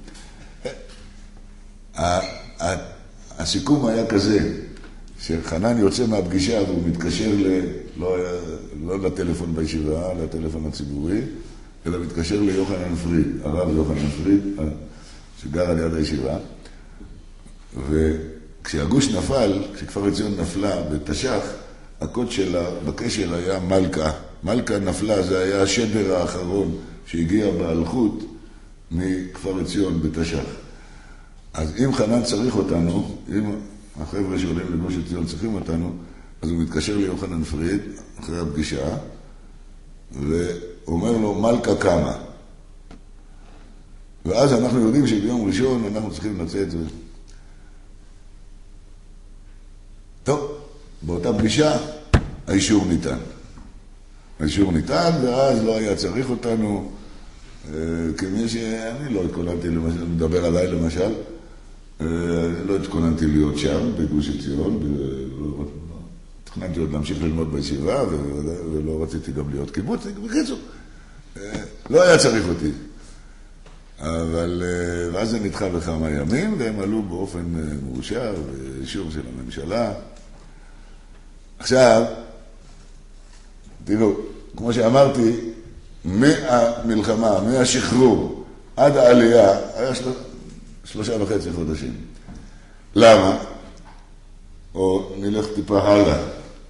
הסיכום היה כזה, שחנן יוצא מהפגישה והוא מתקשר לא לטלפון בישיבה, לטלפון הציבורי, אלא מתקשר ליוחנן פריד, הרב יוחנן פריד, שגר על יד הישיבה. וכשהגוש נפל, כשכפר עציון נפלה בתש"ח, הקוד שלה בקשר היה מלכה. מלכה נפלה, זה היה השדר האחרון שהגיע בהלכות מכפר עציון בתש"ח. אז אם חנן צריך אותנו, אם החבר'ה שעולים לגוש עציון צריכים אותנו, אז הוא מתקשר ליוחנן פריד אחרי הפגישה, ואומר לו, מלכה קמה. ואז אנחנו יודעים שביום ראשון אנחנו צריכים לצאת. טוב, באותה פגישה האישור ניתן. ואז לא היה צריך אותנו, כמי שאני לא התכוננתי, מדבר עליי למשל, לא התכוננתי להיות שם בגוש עציון, תכננתי עוד להמשיך ללמוד בישיבה, ולא רציתי גם להיות קיבוצניק. בקיצור, לא היה צריך אותי. אבל ואז זה נדחה בכמה ימים, והם עלו באופן מאושר, אישור של הממשלה. עכשיו, תראו, כמו שאמרתי, מהמלחמה, מהשחרור, עד העלייה, היה 3.5 חודשים. למה? או נלך טיפה הלאה.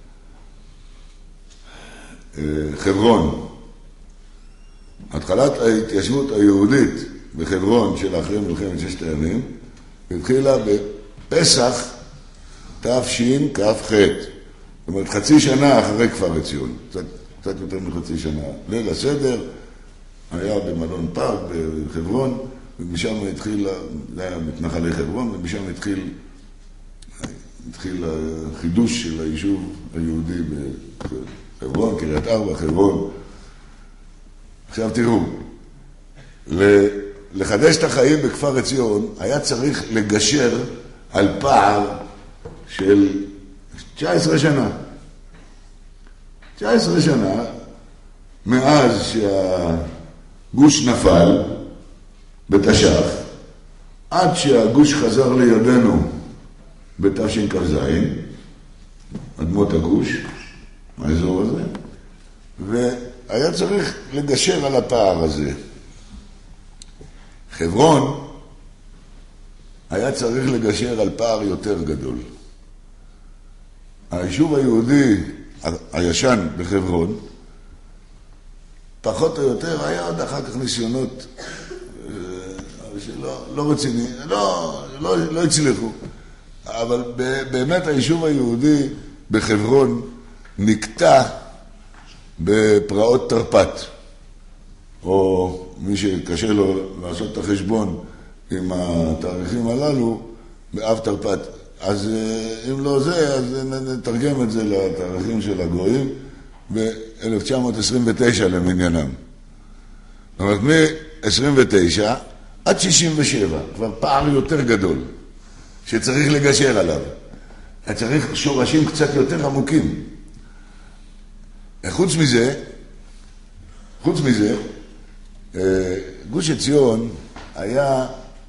חברון. התחלת ההתיישבות היהודית בחברון של אחרי מלחמת ששת הימים התחילה בפסח תשכ"ח. זאת אומרת, חצי שנה אחרי כפר עציון, קצת יותר מחצי שנה. ליל הסדר היה במלון פארק בחברון, ומשם התחיל, זה היה מתנחלי חברון, ומשם התחיל החידוש של היישוב היהודי בחברון, קריית ארבע, חברון. עכשיו תראו, לחדש את החיים בכפר עציון היה צריך לגשר על פער של 19 שנה. 19 שנה מאז שהגוש נפל בתש"ח, עד שהגוש חזר לידינו בתשכ"ז, אדמות הגוש, האזור הזה, והיה צריך לגשר על הפער הזה. חברון היה צריך לגשר על פער יותר גדול. היישוב היהודי הישן בחברון, פחות או יותר, היה עוד אחר כך ניסיונות לא רציני, לא הצליחו. אבל באמת היישוב היהודי בחברון נקטע בפרעות תרפ"ט, או מי שקשה לו לעשות את החשבון עם התאריכים הללו, באב תרפ"ט. אז אם לא זה, אז נתרגם את זה לתאריכים של הגויים ב-1929 למניינם. זאת אומרת, מ-29 עד 67, כבר פער יותר גדול, שצריך לגשר עליו. צריך שורשים קצת יותר עמוקים. חוץ מזה, גוש עציון היה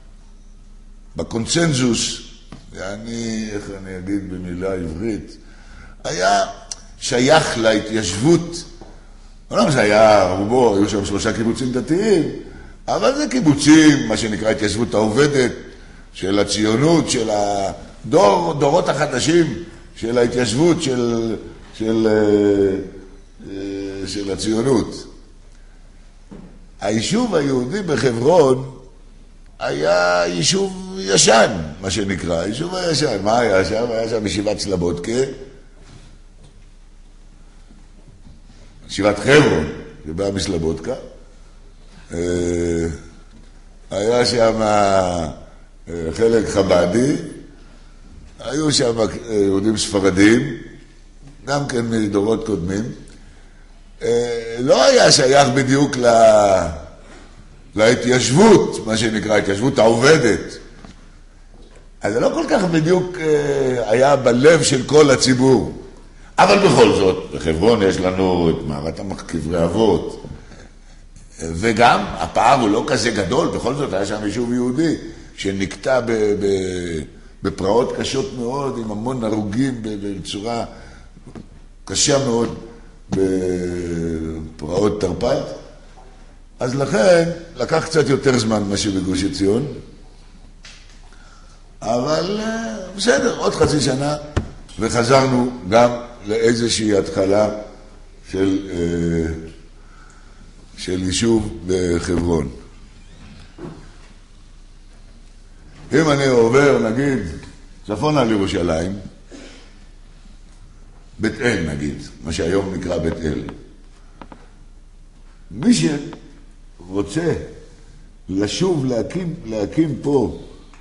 בקונצנזוס, איך אני אגיד במילה עברית, היה שייך להתיישבות, לא זה היה רובו, היו שם 3 קיבוצים דתיים, אבל זה קיבוצים, מה שנקרא התיישבות העובדת, של הציונות, של הדורות החדשים, של ההתיישבות, של הציונות. היישוב היהודי בחברון היה יישוב ישן, מה שנקרא, היישוב הישן. מה היה שם? היה שם ישיבת סלבודקה, ישיבת חברון, שבאה מסלבודקה. היה שם חלק חב"די, היו שם יהודים ספרדים, גם כן מדורות קודמים. לא היה שייך בדיוק להתיישבות, מה שנקרא, התיישבות העובדת. אז זה לא כל כך בדיוק היה בלב של כל הציבור. אבל בכל זאת, בחברון יש לנו את מערת קברי אבות, וגם הפער הוא לא כזה גדול, בכל זאת היה שם יישוב יהודי שנקטע בפרעות קשות מאוד, עם המון הרוגים בצורה קשה מאוד בפרעות תרפ"ט. אז לכן לקח קצת יותר זמן מה שבגוש עציון, אבל בסדר, עוד חצי שנה, וחזרנו גם לאיזושהי התחלה של יישוב בחברון. אם אני עובר, נגיד, צפונה על ירושלים, בית אל נגיד, מה שהיום נקרא בית אל. מי שרוצה לשוב להקים פה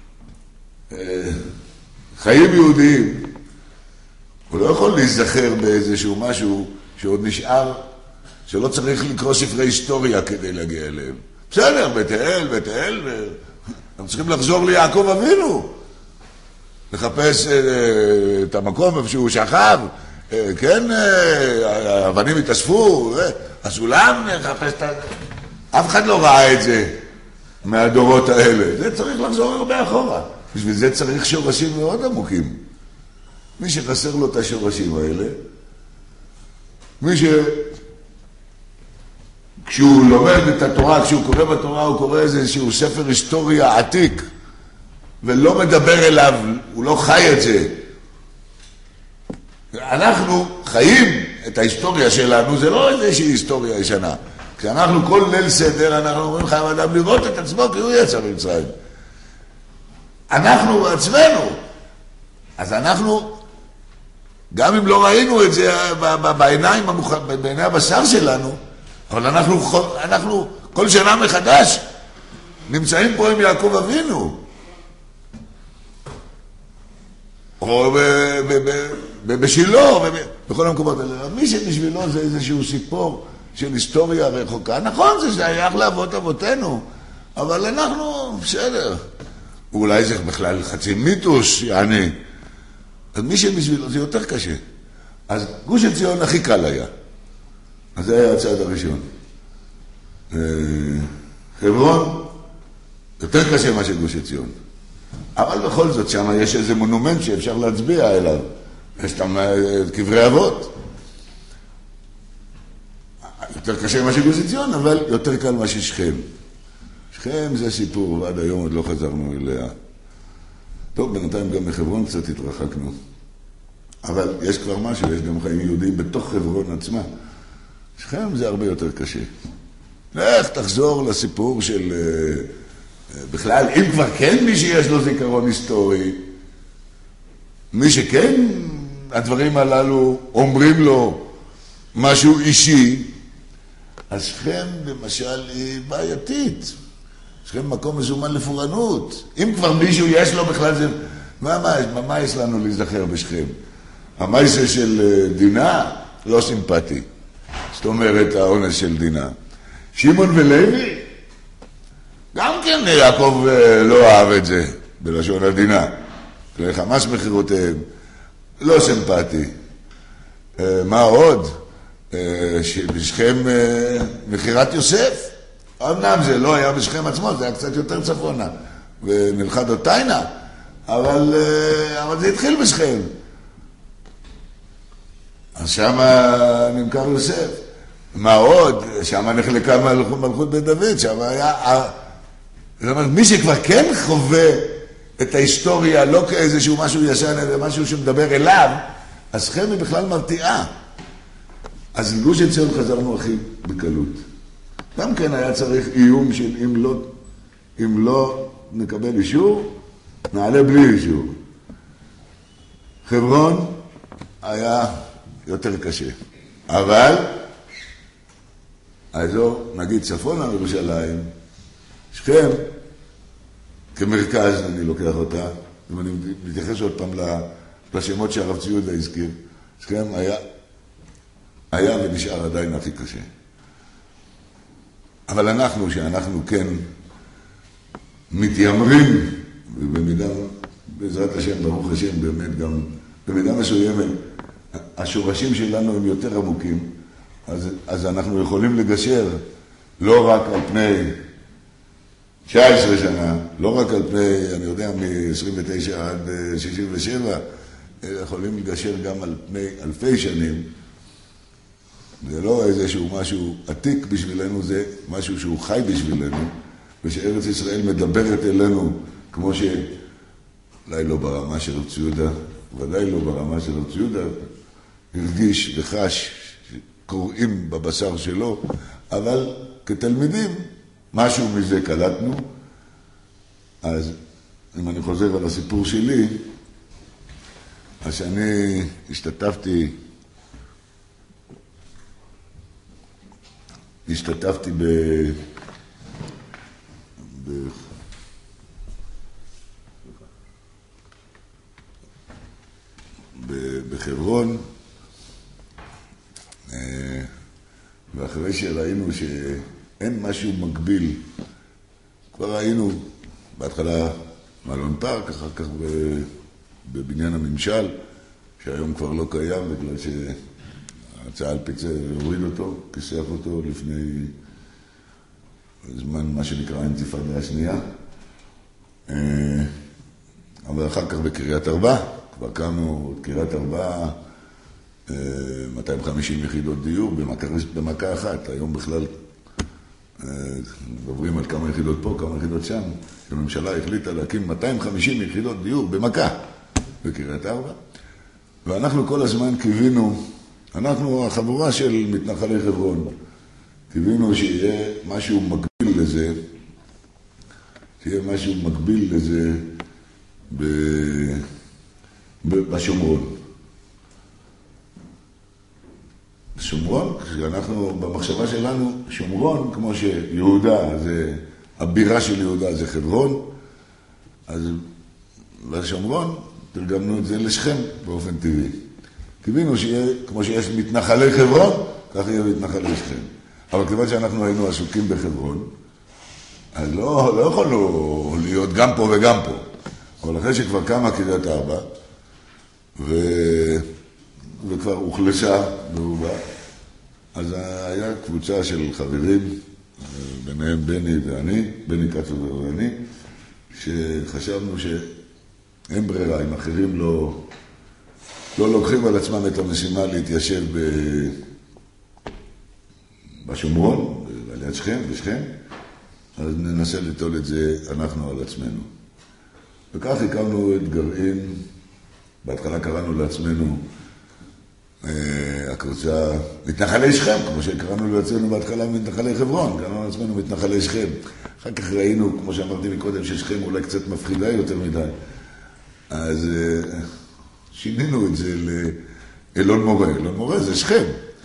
חיים יהודיים, הוא לא יכול להיזכר באיזשהו משהו שעוד נשאר, שלא צריך לקרוא ספרי היסטוריה כדי להגיע אליהם. בסדר, בית אל, הם צריכים לחזור ליעקב אבינו, לחפש את המקום איפה שהוא שכב, כן, האבנים התאספו, הסולם נחפש את... אף אחד לא ראה את זה מהדורות האלה. זה צריך לחזור הרבה אחורה. בשביל זה צריך שורשים מאוד עמוקים. מי שחסר לו את השורשים האלה, כשהוא לומד את התורה, כשהוא קורא בתורה, הוא קורא איזשהו ספר היסטוריה עתיק, ולא מדבר אליו, הוא לא חי את זה. אנחנו חיים את ההיסטוריה שלנו, זה לא איזושהי היסטוריה ישנה. כשאנחנו כל ליל סדר, אנחנו אומרים חייב אדם לראות את עצמו, כי הוא יצא ממצרים. אנחנו בעצמנו. אז אנחנו גם אם לא ראינו את זה בעיני הבשר שלנו, אבל אנחנו כל שנה מחדש נמצאים פה עם יעקב אבינו. או בשילה, בכל המקומות האלה. מי שבשבילו זה איזשהו סיפור של היסטוריה רחוקה. נכון, זה שייך לאבות אבותינו, אבל אנחנו, בסדר. אולי זה בכלל חצי מיתוס, יעני. אז מי שבשבילו זה יותר קשה. אז גוש עציון הכי קל היה. אז זה היה הצעד הראשון. חברון, יותר קשה מה שגוש עציון. אבל בכל זאת, שם יש איזה מונומנט שאפשר להצביע אליו. יש שם קברי אבות. יותר קשה מה שגוש עציון, אבל יותר קל מה ששכם. שכם זה סיפור, ועד היום עוד לא חזרנו אליה. טוב, בינתיים גם מחברון קצת התרחקנו. אבל יש כבר משהו, יש גם חיים יהודיים בתוך חברון עצמה. שכם זה הרבה יותר קשה. לך, תחזור לסיפור של... בכלל, אם כבר כן מי שיש לו זיכרון היסטורי, מי שכן הדברים הללו אומרים לו משהו אישי, אז שכם למשל היא בעייתית. שכם מקום מזומן לפורענות. אם כבר מישהו יש לו בכלל זה... מה יש לנו להיזכר בשכם? המייסה של דינה לא סימפטי. זאת אומרת, האונס של דינה. שמעון ולוי, גם כן יעקב לא אהב את זה, בלשון הדינה. כלי חמאס מחירותיהם, לא סימפטי. מה עוד? שבשכם מחירת יוסף. אמנם זה לא היה בשכם עצמו, זה היה קצת יותר צפונה. ונלכד אותיינה, אבל זה התחיל בשכם. אז שמה נמכר יוסף. מה עוד? שמה נחלקה מלכות בית דוד, שמה היה... זאת אומרת, מי שכבר כן חווה את ההיסטוריה, לא כאיזשהו משהו ישן, אלא משהו שמדבר אליו, אז שכם היא בכלל מרתיעה. אז לגוש עציון חזרנו הכי בקלות. גם כן היה צריך איום של אם לא נקבל אישור, נעלה בלי אישור. חברון היה יותר קשה. אבל האזור, נגיד צפון על ירושלים, שכם, כמרכז אני לוקח אותה, אם אני מתייחס עוד פעם לשמות שהרב צבי יהודה הזכיר, שכם היה ונשאר עדיין הכי קשה. אבל שאנחנו כן מתיימרים, ובמידה, בעזרת השם, ברוך השם, באמת גם, במידה מסוימת, השורשים שלנו הם יותר עמוקים, אז אנחנו יכולים לגשר לא רק על פני 19 שנה, לא רק על פני, אני יודע, מ-29 עד 67, יכולים לגשר גם על פני אלפי שנים. זה לא איזשהו משהו עתיק בשבילנו, זה משהו שהוא חי בשבילנו, ושארץ ישראל מדברת אלינו כמו אולי לא ברמה של רב צבי יהודה, ודאי לא ברמה של רב צבי יהודה, הרגיש וחש שקוראים בבשר שלו, אבל כתלמידים משהו מזה קלטנו. אז אם אני חוזר על הסיפור שלי, אז שאני השתתפתי בחברון, ואחרי שראינו שאין משהו מקביל, כבר ראינו בהתחלה מלון פארק, אחר כך בבניין הממשל, שהיום כבר לא קיים בגלל שהצה"ל הוריד אותו, כיסח אותו לפני זמן מה שנקרא האינתיפאדה השנייה. אבל אחר כך בקריית ארבע, כבר קמנו קריית ארבע, 250 יחידות דיור במכה אחת. היום בכלל מדברים על כמה יחידות פה, כמה יחידות שם. הממשלה החליטה להקים 250 יחידות דיור במכה בקריית ארבע. ואנחנו כל הזמן קיווינו, אנחנו החבורה של מתנחלי חברון, קיווינו שיהיה משהו מקביל לזה, בשומרון. שומרון, כשאנחנו במחשבה שלנו, שומרון, כמו שיהודה, זה, הבירה של יהודה זה חברון, אז לשומרון תרגמנו את זה לשכם באופן טבעי. קיווינו שיהיה, כמו שיש מתנחלי חברון, כך יהיה מתנחלי שכם. אבל כיוון שאנחנו היינו עסוקים בחברון, אז לא יכולנו להיות גם פה וגם פה. אבל אחרי שכבר קמה קריית ארבע, וכבר הוחלשה ברובה, אז היה קבוצה של חברים, ביניהם בני ואני, בני קצב ואני, שחשבנו שאין ברירה, אם אחרים לא לוקחים על עצמם את המשימה להתיישב בשומרון, על יד שכם, בשכם, אז ננסה ליטול את זה אנחנו על עצמנו. וכך הקמנו את גרעין, בהתחלה קראנו לעצמנו הקבוצה מתנחלי שכם, כמו שקראנו לעצמנו בהתחלה מתנחלי חברון, קראנו לעצמנו מתנחלי שכם. אחר כך ראינו, כמו שאמרתי מקודם, ששכם אולי קצת מפחידה יותר מדי. אז שינינו את זה לאלון מורה. אלון מורה זה שכם.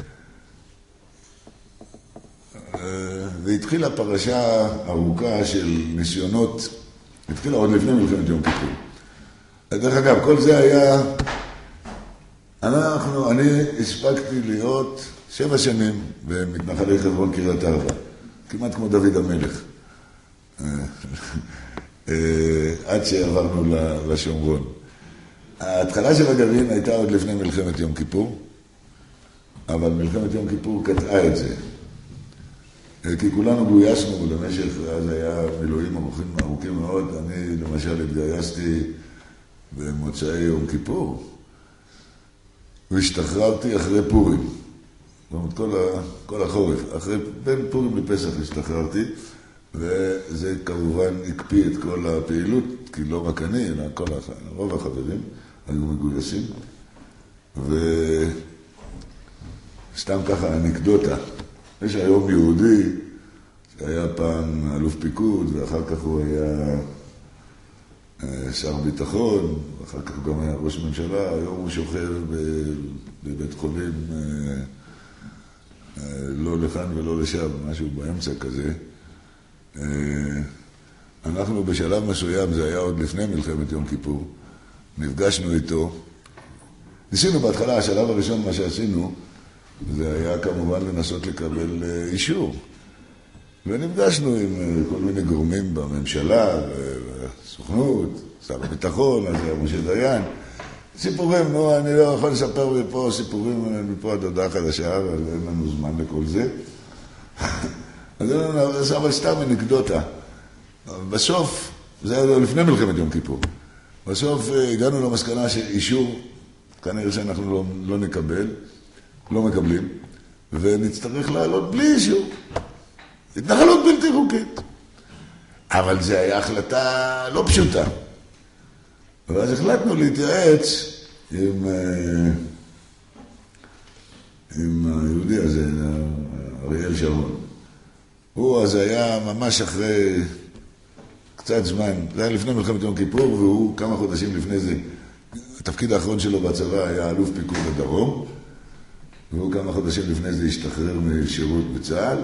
והתחילה פרשה ארוכה של ניסיונות, התחילה עוד לפני מלחמת יום כיפור. דרך אגב, כל זה היה, אני הספקתי להיות 7 שנים במתנחלי חברון קריית ארבע, כמעט כמו דוד המלך, עד שעברנו לשומרון. ההתחלה של הגרעין הייתה עוד לפני מלחמת יום כיפור, אבל מלחמת יום כיפור קטעה את זה. כי כולנו גויסנו למשך, אז היה מילואים ארוכים מאוד. אני למשל התגייסתי במוצאי יום כיפור, והשתחררתי אחרי פורים. זאת אומרת, כל החורף. בין פורים לפסח השתחררתי, וזה כמובן הקפיא את כל הפעילות, כי לא רק אני, אלא רוב החברים היו מגויסים. וסתם ככה אנקדוטה. יש היום יהודי שהיה פעם אלוף פיקוד, ואחר כך הוא היה שר ביטחון, ואחר כך הוא גם היה ראש ממשלה. היום הוא שוכב בבית חולים, לא לכאן ולא לשם, משהו באמצע כזה. אנחנו בשלב מסוים, זה היה עוד לפני מלחמת יום כיפור, נפגשנו איתו. ניסינו בהתחלה, השלב הראשון מה שעשינו, זה היה כמובן לנסות לקבל אישור. ונפגשנו עם כל מיני גורמים בממשלה, בסוכנות, שר הביטחון, אז היה משה דיין. סיפורים, אני לא יכול לספר מפה סיפורים מפה עד הודעה חדשה, אבל אין לנו זמן לכל זה. אז אבל סתם אנקדוטה. בסוף, זה היה לפני מלחמת יום כיפור, בסוף הגענו למסקנה שאישור, כנראה שאנחנו לא נקבל, לא מקבלים, ונצטרך לעלות בלי אישור. התנחלות בלתי חוקית. אבל זו הייתה החלטה לא פשוטה. ואז החלטנו להתייעץ עם היהודי הזה, אריאל שרון. הוא אז היה ממש אחרי קצת זמן, זה היה לפני מלחמת יום כיפור, והוא כמה חודשים לפני זה, התפקיד האחרון שלו בצבא היה אלוף פיקוד הדרום, והוא כמה חודשים לפני זה השתחרר משירות בצה"ל,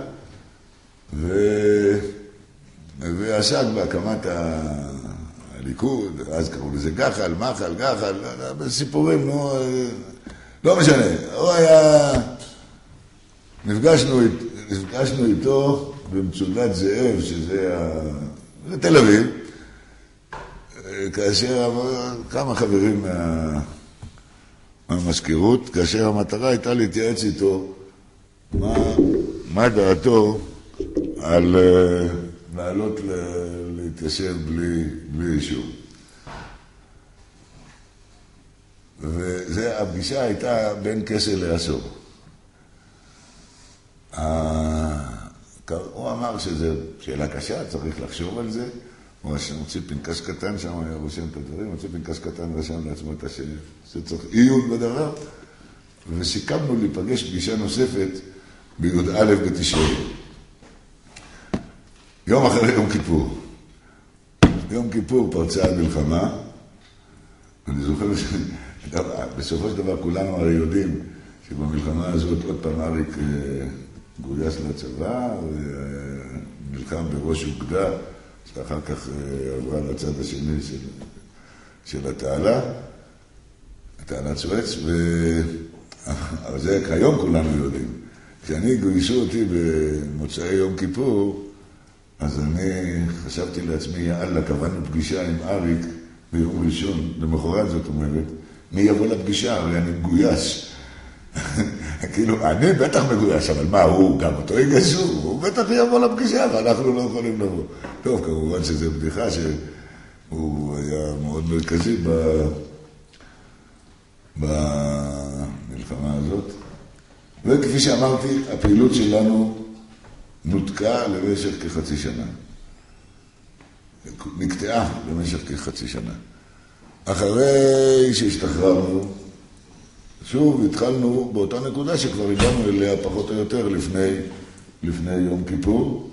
ועסק בהקמת הליכוד, אז קראו לזה גחל, מחל, גחל, סיפורים, לא משנה. הוא היה, נפגשנו איתו במצודת זאב, שזה תל אביב, כאשר כמה חברים מהמזכירות, כאשר המטרה הייתה להתייעץ איתו מה דעתו על לעלות להתיישב בלי אישור. הפגישה הייתה בין כסל לעשור. הוא אמר שזו שאלה קשה, צריך לחשוב על זה. הוא הוציא פנקס קטן, שם היה רושם את הדברים, הוא הוציא פנקס קטן רשם לעצמו את השאלה. שצריך עיון בדבר. וסיכמנו להיפגש פגישה נוספת בי"א בתשרי. יום אחרי יום כיפור. יום כיפור פרצה המלחמה. אני זוכר בסופו של דבר כולנו הרי יודעים שבמלחמה הזאת עוד פעם אריק גויס לצבא, ונלחם בראש אוגדה, שאחר כך עברה לצד השני של התעלה, תעלת סואץ, אבל זה כיום כולנו יודעים. כשאני גויסו אותי במוצאי יום כיפור, אז אני חשבתי לעצמי, יאללה, קבענו פגישה עם אריק ביום ראשון, למחרת זאת אומרת, מי יבוא לפגישה? הרי אני מגויס. כאילו, אני בטח מגויס, אבל מה, הוא גם אותו יגייסו, הוא בטח יבוא לפגישה, ואנחנו לא יכולים לבוא. טוב, כמובן שזו בדיחה שהוא היה מאוד מרכזי במלחמה הזאת. וכפי שאמרתי, הפעילות שלנו נותקה למשך כחצי שנה. נקטעה למשך כחצי שנה. אחרי שהשתחררנו, שוב התחלנו באותה נקודה שכבר הגענו אליה פחות או יותר לפני יום כיפור,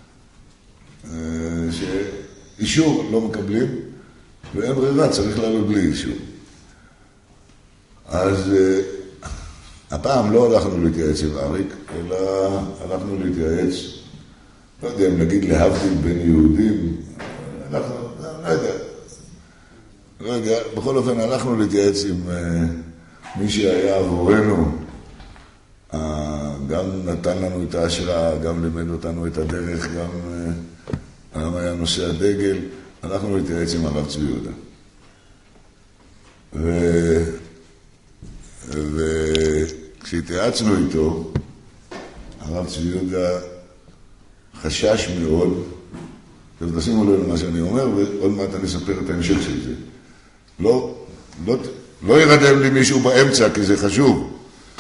שאישור לא מקבלים, ואין ברירה, צריך לעלות בלי אישור. אז הפעם לא הלכנו להתייעץ עם אריק, אלא הלכנו להתייעץ, לא יודע אם נגיד להבדיל בין יהודים, אנחנו, לא יודע, בכל אופן הלכנו להתייעץ עם מי שהיה עבורנו, גם נתן לנו את ההשראה, גם לימד אותנו את הדרך, גם היה נושא הדגל, הלכנו להתייעץ עם הרב צבי יהודה. וכשהתייעצנו איתו, הרב צבי יהודה חשש מאוד, תשימו לב למה שאני אומר, ועוד מעט אני אספר את ההמשך של זה. לא ירדם לי מישהו באמצע, כי זה חשוב.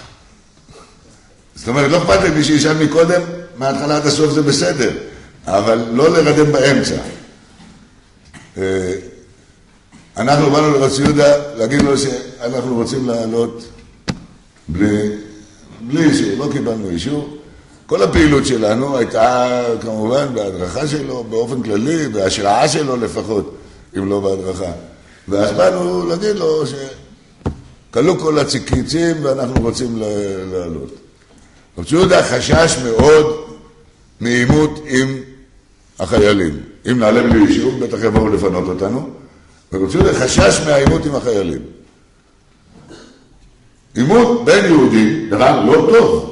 זאת אומרת, לא אכפת לי מי שישאל מקודם, מההתחלה עד הסוף זה בסדר, אבל לא לרדם באמצע. אנחנו באנו לרב צבי יהודה להגיד לו שאנחנו רוצים לעלות בלי אישור, לא קיבלנו אישור. כל הפעילות שלנו הייתה כמובן בהדרכה שלו, באופן כללי, בהשראה שלו לפחות, אם לא בהדרכה. ואז באנו להגיד לו שקלו כל הציקיצים ואנחנו רוצים לעלות. רב צבי יהודה חשש מאוד מעימות עם החיילים. אם נעלה בלי אישור, בטח יבואו לפנות אותנו. ורב צבי יהודה חשש מהעימות עם החיילים. עימות בין יהודים, דבר לא טוב.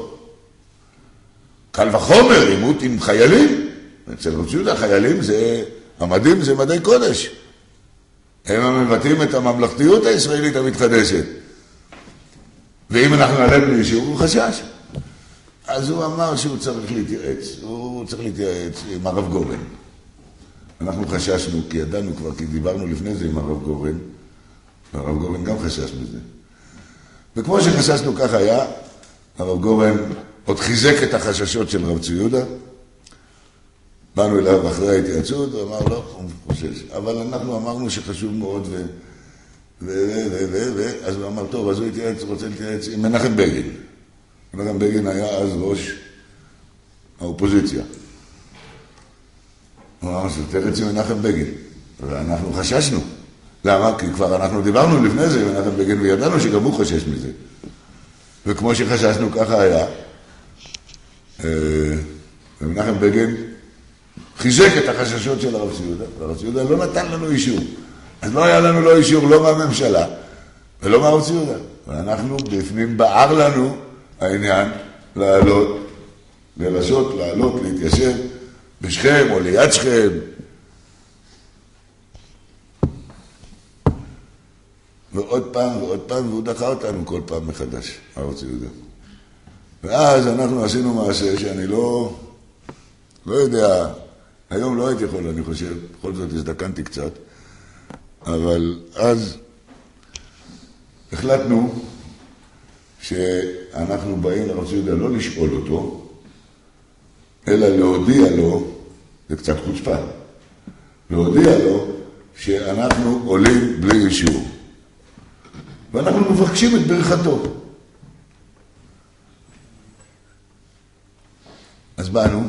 קל וחומר, עימות עם חיילים. אצל רב צבי יהודה חיילים זה, המדים זה מדי קודש. הם המבטאים את הממלכתיות הישראלית המתחדשת. ואם אנחנו נעלה בלי אישור, הוא חשש. אז הוא אמר שהוא צריך להתייעץ. הוא צריך להתייעץ עם הרב גורן. אנחנו חששנו, כי ידענו כבר, כי דיברנו לפני זה עם הרב גורן, והרב גורן גם חשש מזה. וכמו שחששנו כך היה, הרב גורן עוד חיזק את החששות של רב צבי יהודה, באנו אליו אחרי ההתייעצות, הוא אמר לא, הוא חושש. אבל אנחנו אמרנו שחשוב מאוד, אז הוא אמר, טוב, אז הוא רוצה להתייעץ עם מנחם בגין. מנחם בגין היה אז ראש האופוזיציה. הוא אמר שתרץ עם מנחם בגין. ואנחנו חששנו. למה? כי כבר אנחנו דיברנו לפני זה עם מנחם בגין, וידענו שגם הוא חושש מזה. וכמו שחששנו, ככה היה. ומנחם בגין חיזק את החששות של הרב צבי יהודה, והרב צבי יהודה לא נתן לנו אישור. אז לא היה לנו לא אישור, לא מהממשלה, ולא מהרב צבי יהודה. ואנחנו בפנים בער לנו העניין לעלות, לרשות, לעלות, להתיישב בשכם או ליד שכם. ועוד פעם ועוד פעם, והוא דחה אותנו כל פעם מחדש, הרב צבי יהודה. ואז אנחנו עשינו מעשה שאני לא יודע, היום לא הייתי יכול, אני חושב, בכל זאת הזדקנתי קצת, אבל אז החלטנו שאנחנו באים לרב צבי יהודה לא לשאול אותו, אלא להודיע לו, זה קצת חוצפה, להודיע לו שאנחנו עולים בלי אישור. ואנחנו מבקשים את ברכתו. אז באנו,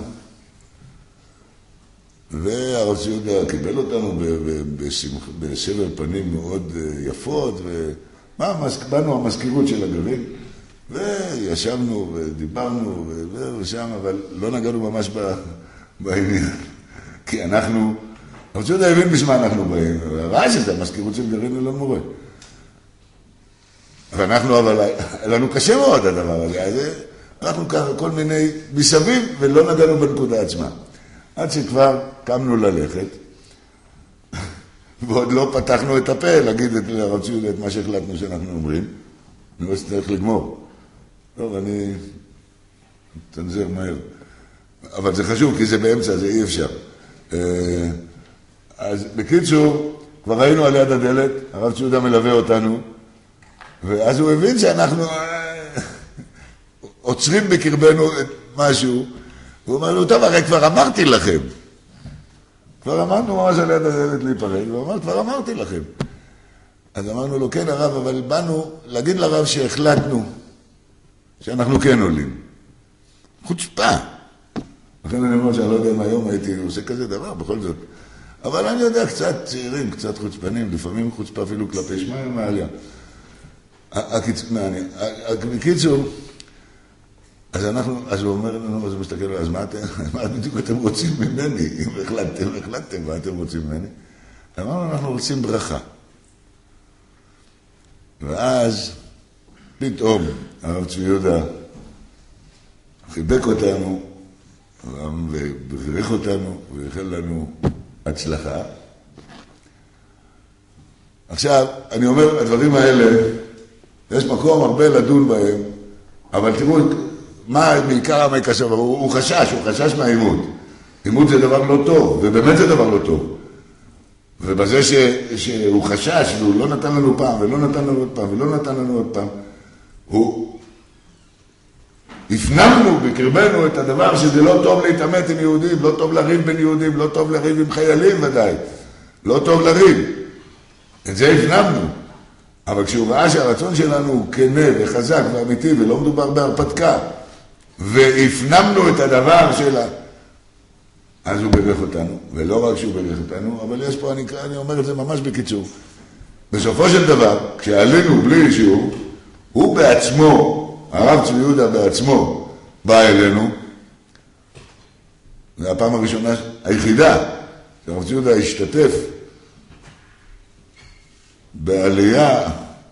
והרב צבי יהודה קיבל אותנו בסבר פנים מאוד יפות, באנו המזכירות של הגרעין, וישבנו ודיברנו ושם, אבל לא נגענו ממש בעניין. כי אנחנו, הרב ציודה הבין בשמה אנחנו באים, ראה שזה המזכירות של גרעין אלון מורה. ואנחנו, אבל לנו קשה מאוד הדבר הזה, אז אנחנו ככה כל מיני מסביב ולא נגענו בנקודה עצמה. עד שכבר קמנו ללכת, ועוד לא פתחנו את הפה להגיד לרב ציודה את מה שהחלטנו שאנחנו אומרים. אני לא צריך לגמור. טוב, אני תנזר מהר. אבל זה חשוב, כי זה באמצע, זה אי אפשר. אז בקיצור, כבר היינו על יד הדלת, הרב ציודה מלווה אותנו, ואז הוא הבין שאנחנו עוצרים בקרבנו את משהו, והוא אומר לו, טוב, הרי כבר אמרתי לכם. כבר אמרנו ממש על יד הדלת להיפרד, והוא אמר, כבר אמרתי לכם. אז אמרנו לו, כן הרב, אבל באנו להגיד לרב שהחלטנו שאנחנו כן עולים. חוצפה. לכן אני אומר שאני לא יודע אם היום הייתי עושה כזה דבר, בכל זאת. אבל אני יודע, קצת צעירים, קצת חוצפנים, לפעמים חוצפה אפילו כלפי שמיים מעליה. בקיצור, אז הוא אומר לנו, אז הוא מסתכל עליו, אז מה בדיוק אתם רוצים ממני? אם החלטתם מה אתם רוצים ממני? אמרנו, אנחנו רוצים ברכה. ואז פתאום הרב צבי יהודה חיבק אותנו וברך אותנו ואיחל לנו הצלחה. עכשיו, אני אומר, הדברים האלה, יש מקום הרבה לדון בהם, אבל תראו, בעיקר מה יקשר, הוא חשש מהעימות. עימות זה דבר לא טוב, ובאמת זה דבר לא טוב. ובזה שהוא חשש, והוא לא נתן לנו פעם, ולא נתן לנו עוד פעם, ולא נתן לנו עוד פעם, הוא הפנמנו בקרבנו את הדבר שזה לא טוב להתעמת עם יהודים, לא טוב לריב בין יהודים, לא טוב לריב עם חיילים ודאי, לא טוב לריב. את זה הפנמנו. אבל כשהוא ראה שהרצון שלנו הוא כנה וחזק ואמיתי, ולא מדובר בהרפתקה, והפנמנו את הדבר שלה, אז הוא ברך אותנו, ולא רק שהוא ברך אותנו, אבל יש פה, אני אומר את זה ממש בקיצור. בסופו של דבר, כשעלינו בלי אישור, הוא בעצמו, הרב צבי יהודה בעצמו, בא אלינו, זו הפעם הראשונה, היחידה, שהרב צבי יהודה השתתף בעלייה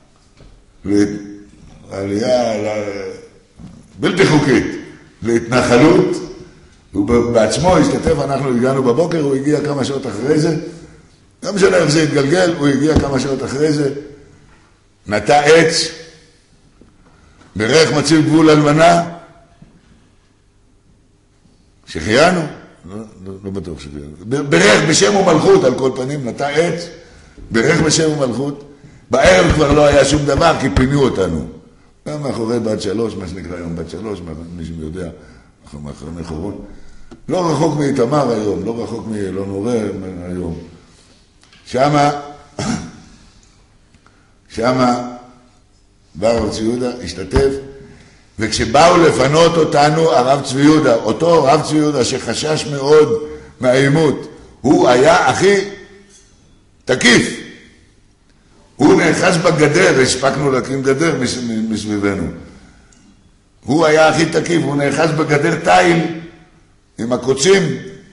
בלתי חוקית, להתנחלות, הוא בעצמו השתתף, אנחנו הגענו בבוקר, הוא הגיע כמה שעות אחרי זה, לא משנה איך זה התגלגל, הוא הגיע כמה שעות אחרי זה, נטע עץ, ברך מציב גבול אלמנה, שחיינו, לא בטוח שחיינו, ברך בשם ומלכות על כל פנים, נטע עץ, ברך בשם ומלכות, בערב כבר לא היה שום דבר כי פינו אותנו. גם מאחורי בת 3, מה שנקרא היום בת 3, מי שיודע, מאחורי חורון. לא רחוק מאיתמר היום, לא רחוק מאלון מורה היום. שמה בא הרב צבי יהודה, השתתף, וכשבאו לפנות אותנו, הרב צבי יהודה, אותו רב צבי יהודה שחשש מאוד מהעימות, הוא היה הכי תקיף. הוא נאחז בגדר, הספקנו להקים גדר מסביבנו. הוא היה הכי תקיף, הוא נאחז בגדר תיל עם הקוצים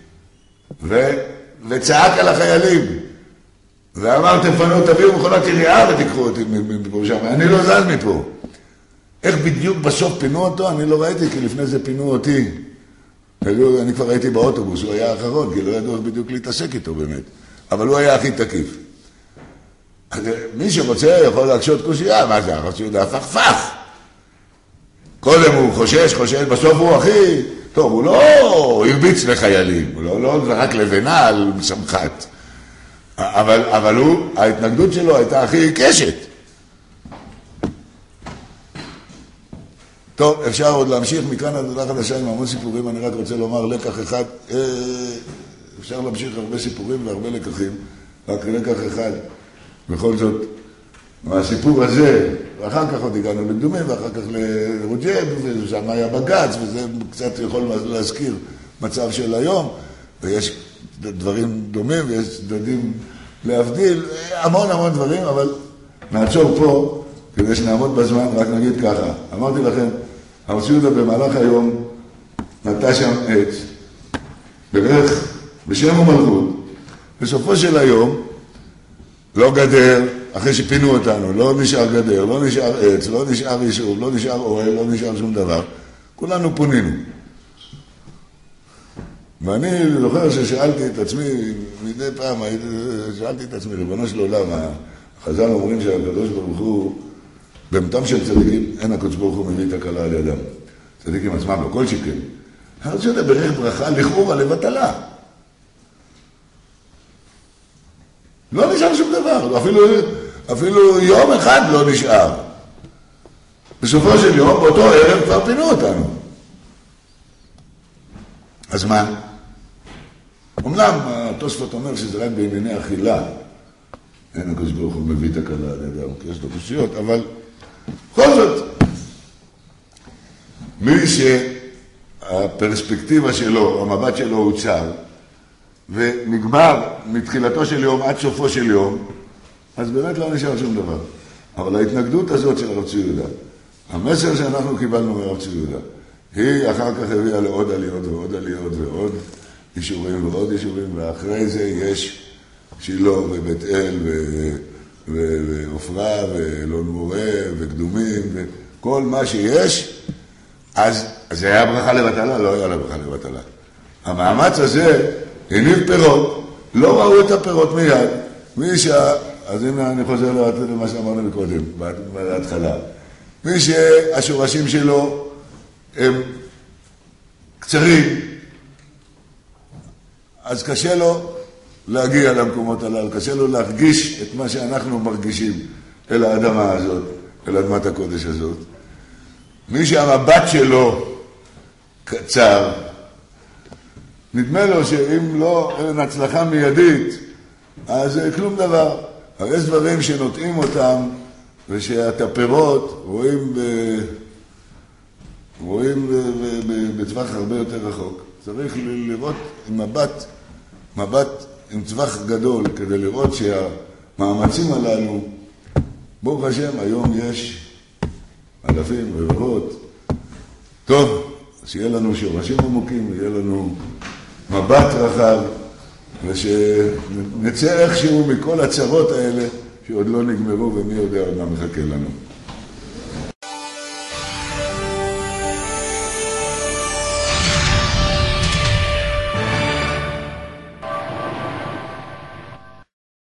וצעק על החיילים. ואמר, תביאו מכונת יריעה ותיקחו אותי מפה שם. אני לא זז מפה. איך בדיוק בסוף פינו אותו? אני לא ראיתי, כי לפני זה פינו אותי. אני כבר הייתי באוטובוס, הוא היה האחרון, כי לא ידעו איך בדיוק להתעסק איתו באמת. אבל הוא היה הכי תקיף. אז מי שרוצה יכול להקשות קושייה, מה זה? הרב צבי יהודה הפכפך. קודם הוא חושש, בסוף הוא הכי... טוב, הוא לא הרביץ לחיילים, הוא לא זרק לבנה על מסמכת. אבל ההתנגדות שלו הייתה הכי עיקשת. טוב, אפשר עוד להמשיך מכאן עד הודעה חדשה עם המון סיפורים, אני רק רוצה לומר לקח אחד, אפשר להמשיך הרבה סיפורים והרבה לקחים, רק לקח אחד. בכל זאת, מהסיפור הזה, ואחר כך עוד הגענו לקדומים, ואחר כך לרוג'ב, ושם היה בגץ, וזה קצת יכול להזכיר מצב של היום, ויש דברים דומים, ויש צדדים להבדיל, המון דברים, אבל נעצור פה, כדי שנעמוד בזמן, רק נגיד ככה. אמרתי לכם, הרב צבי יהודה במהלך היום נטע שם עץ, בערך בשם ומלכות. בסופו של היום, לא גדר, אחרי שפינו אותנו, לא נשאר גדר, לא נשאר עץ, לא נשאר יישוב, לא נשאר אוהל, לא נשאר שום דבר. כולנו פונינו. ואני זוכר ששאלתי את עצמי, מדי פעם שאלתי את עצמי, ריבונו של עולם, החז"ל אומרים שהקדוש ברוך הוא, במתם של צדיקים, אין הקדוש ברוך הוא מביא את הקלה על ידם. צדיקים עצמם, לא כל שכן. הרב צבי יהודה ברך ברכה לכאורה לבטלה. לא נשאר שום דבר, אפילו יום אחד לא נשאר. בסופו של יום, באותו ערב כבר פינו אותנו. אז מה? אמנם התוספות אומר שזה רק בענייני אכילה. אין הקדוש ברוך הוא מביא את הקלה על ידם, כי יש לו קושיות, אבל בכל זאת, מי שהפרספקטיבה שלו, המבט שלו הוא צר, ונגמר מתחילתו של יום עד סופו של יום, אז באמת לא נשאר שום דבר. אבל ההתנגדות הזאת של הרב צבי יהודה, המסר שאנחנו קיבלנו מהרב צבי יהודה, היא אחר כך הביאה לעוד עליות ועוד עליות ועוד אישורים ועוד אישורים, ואחרי זה יש שילה ובית אל ועופרה ואלון מורה וקדומים וכל מה שיש, אז זה היה ברכה לבטלה? לא היה ברכה לבטלה. המאמץ הזה הניב פירות, לא ראו את הפירות מיד. אז הנה אני חוזר למה שאמרנו מקודם, בהתחלה. מי שהשורשים שלו הם קצרים, אז קשה לו להגיע למקומות הללו, קשה לו להרגיש את מה שאנחנו מרגישים אל האדמה הזאת, אל אדמת הקודש הזאת. מי שהמבט שלו קצר, נדמה לו שאם לא אין הצלחה מיידית, אז כלום דבר. אבל יש דברים שנוטעים אותם, ושאת הפירות רואים בטווח הרבה יותר רחוק. צריך לראות עם מבט עם טווח גדול, כדי לראות שהמאמצים הללו, ברוך השם, היום יש אלפים רבבות. טוב, שיהיה לנו שורשים עמוקים, יהיה לנו מבט רחב, ושנצא איכשהו מכל הצרות האלה שעוד לא נגמרו, ומי יודע עוד מה מחכה לנו.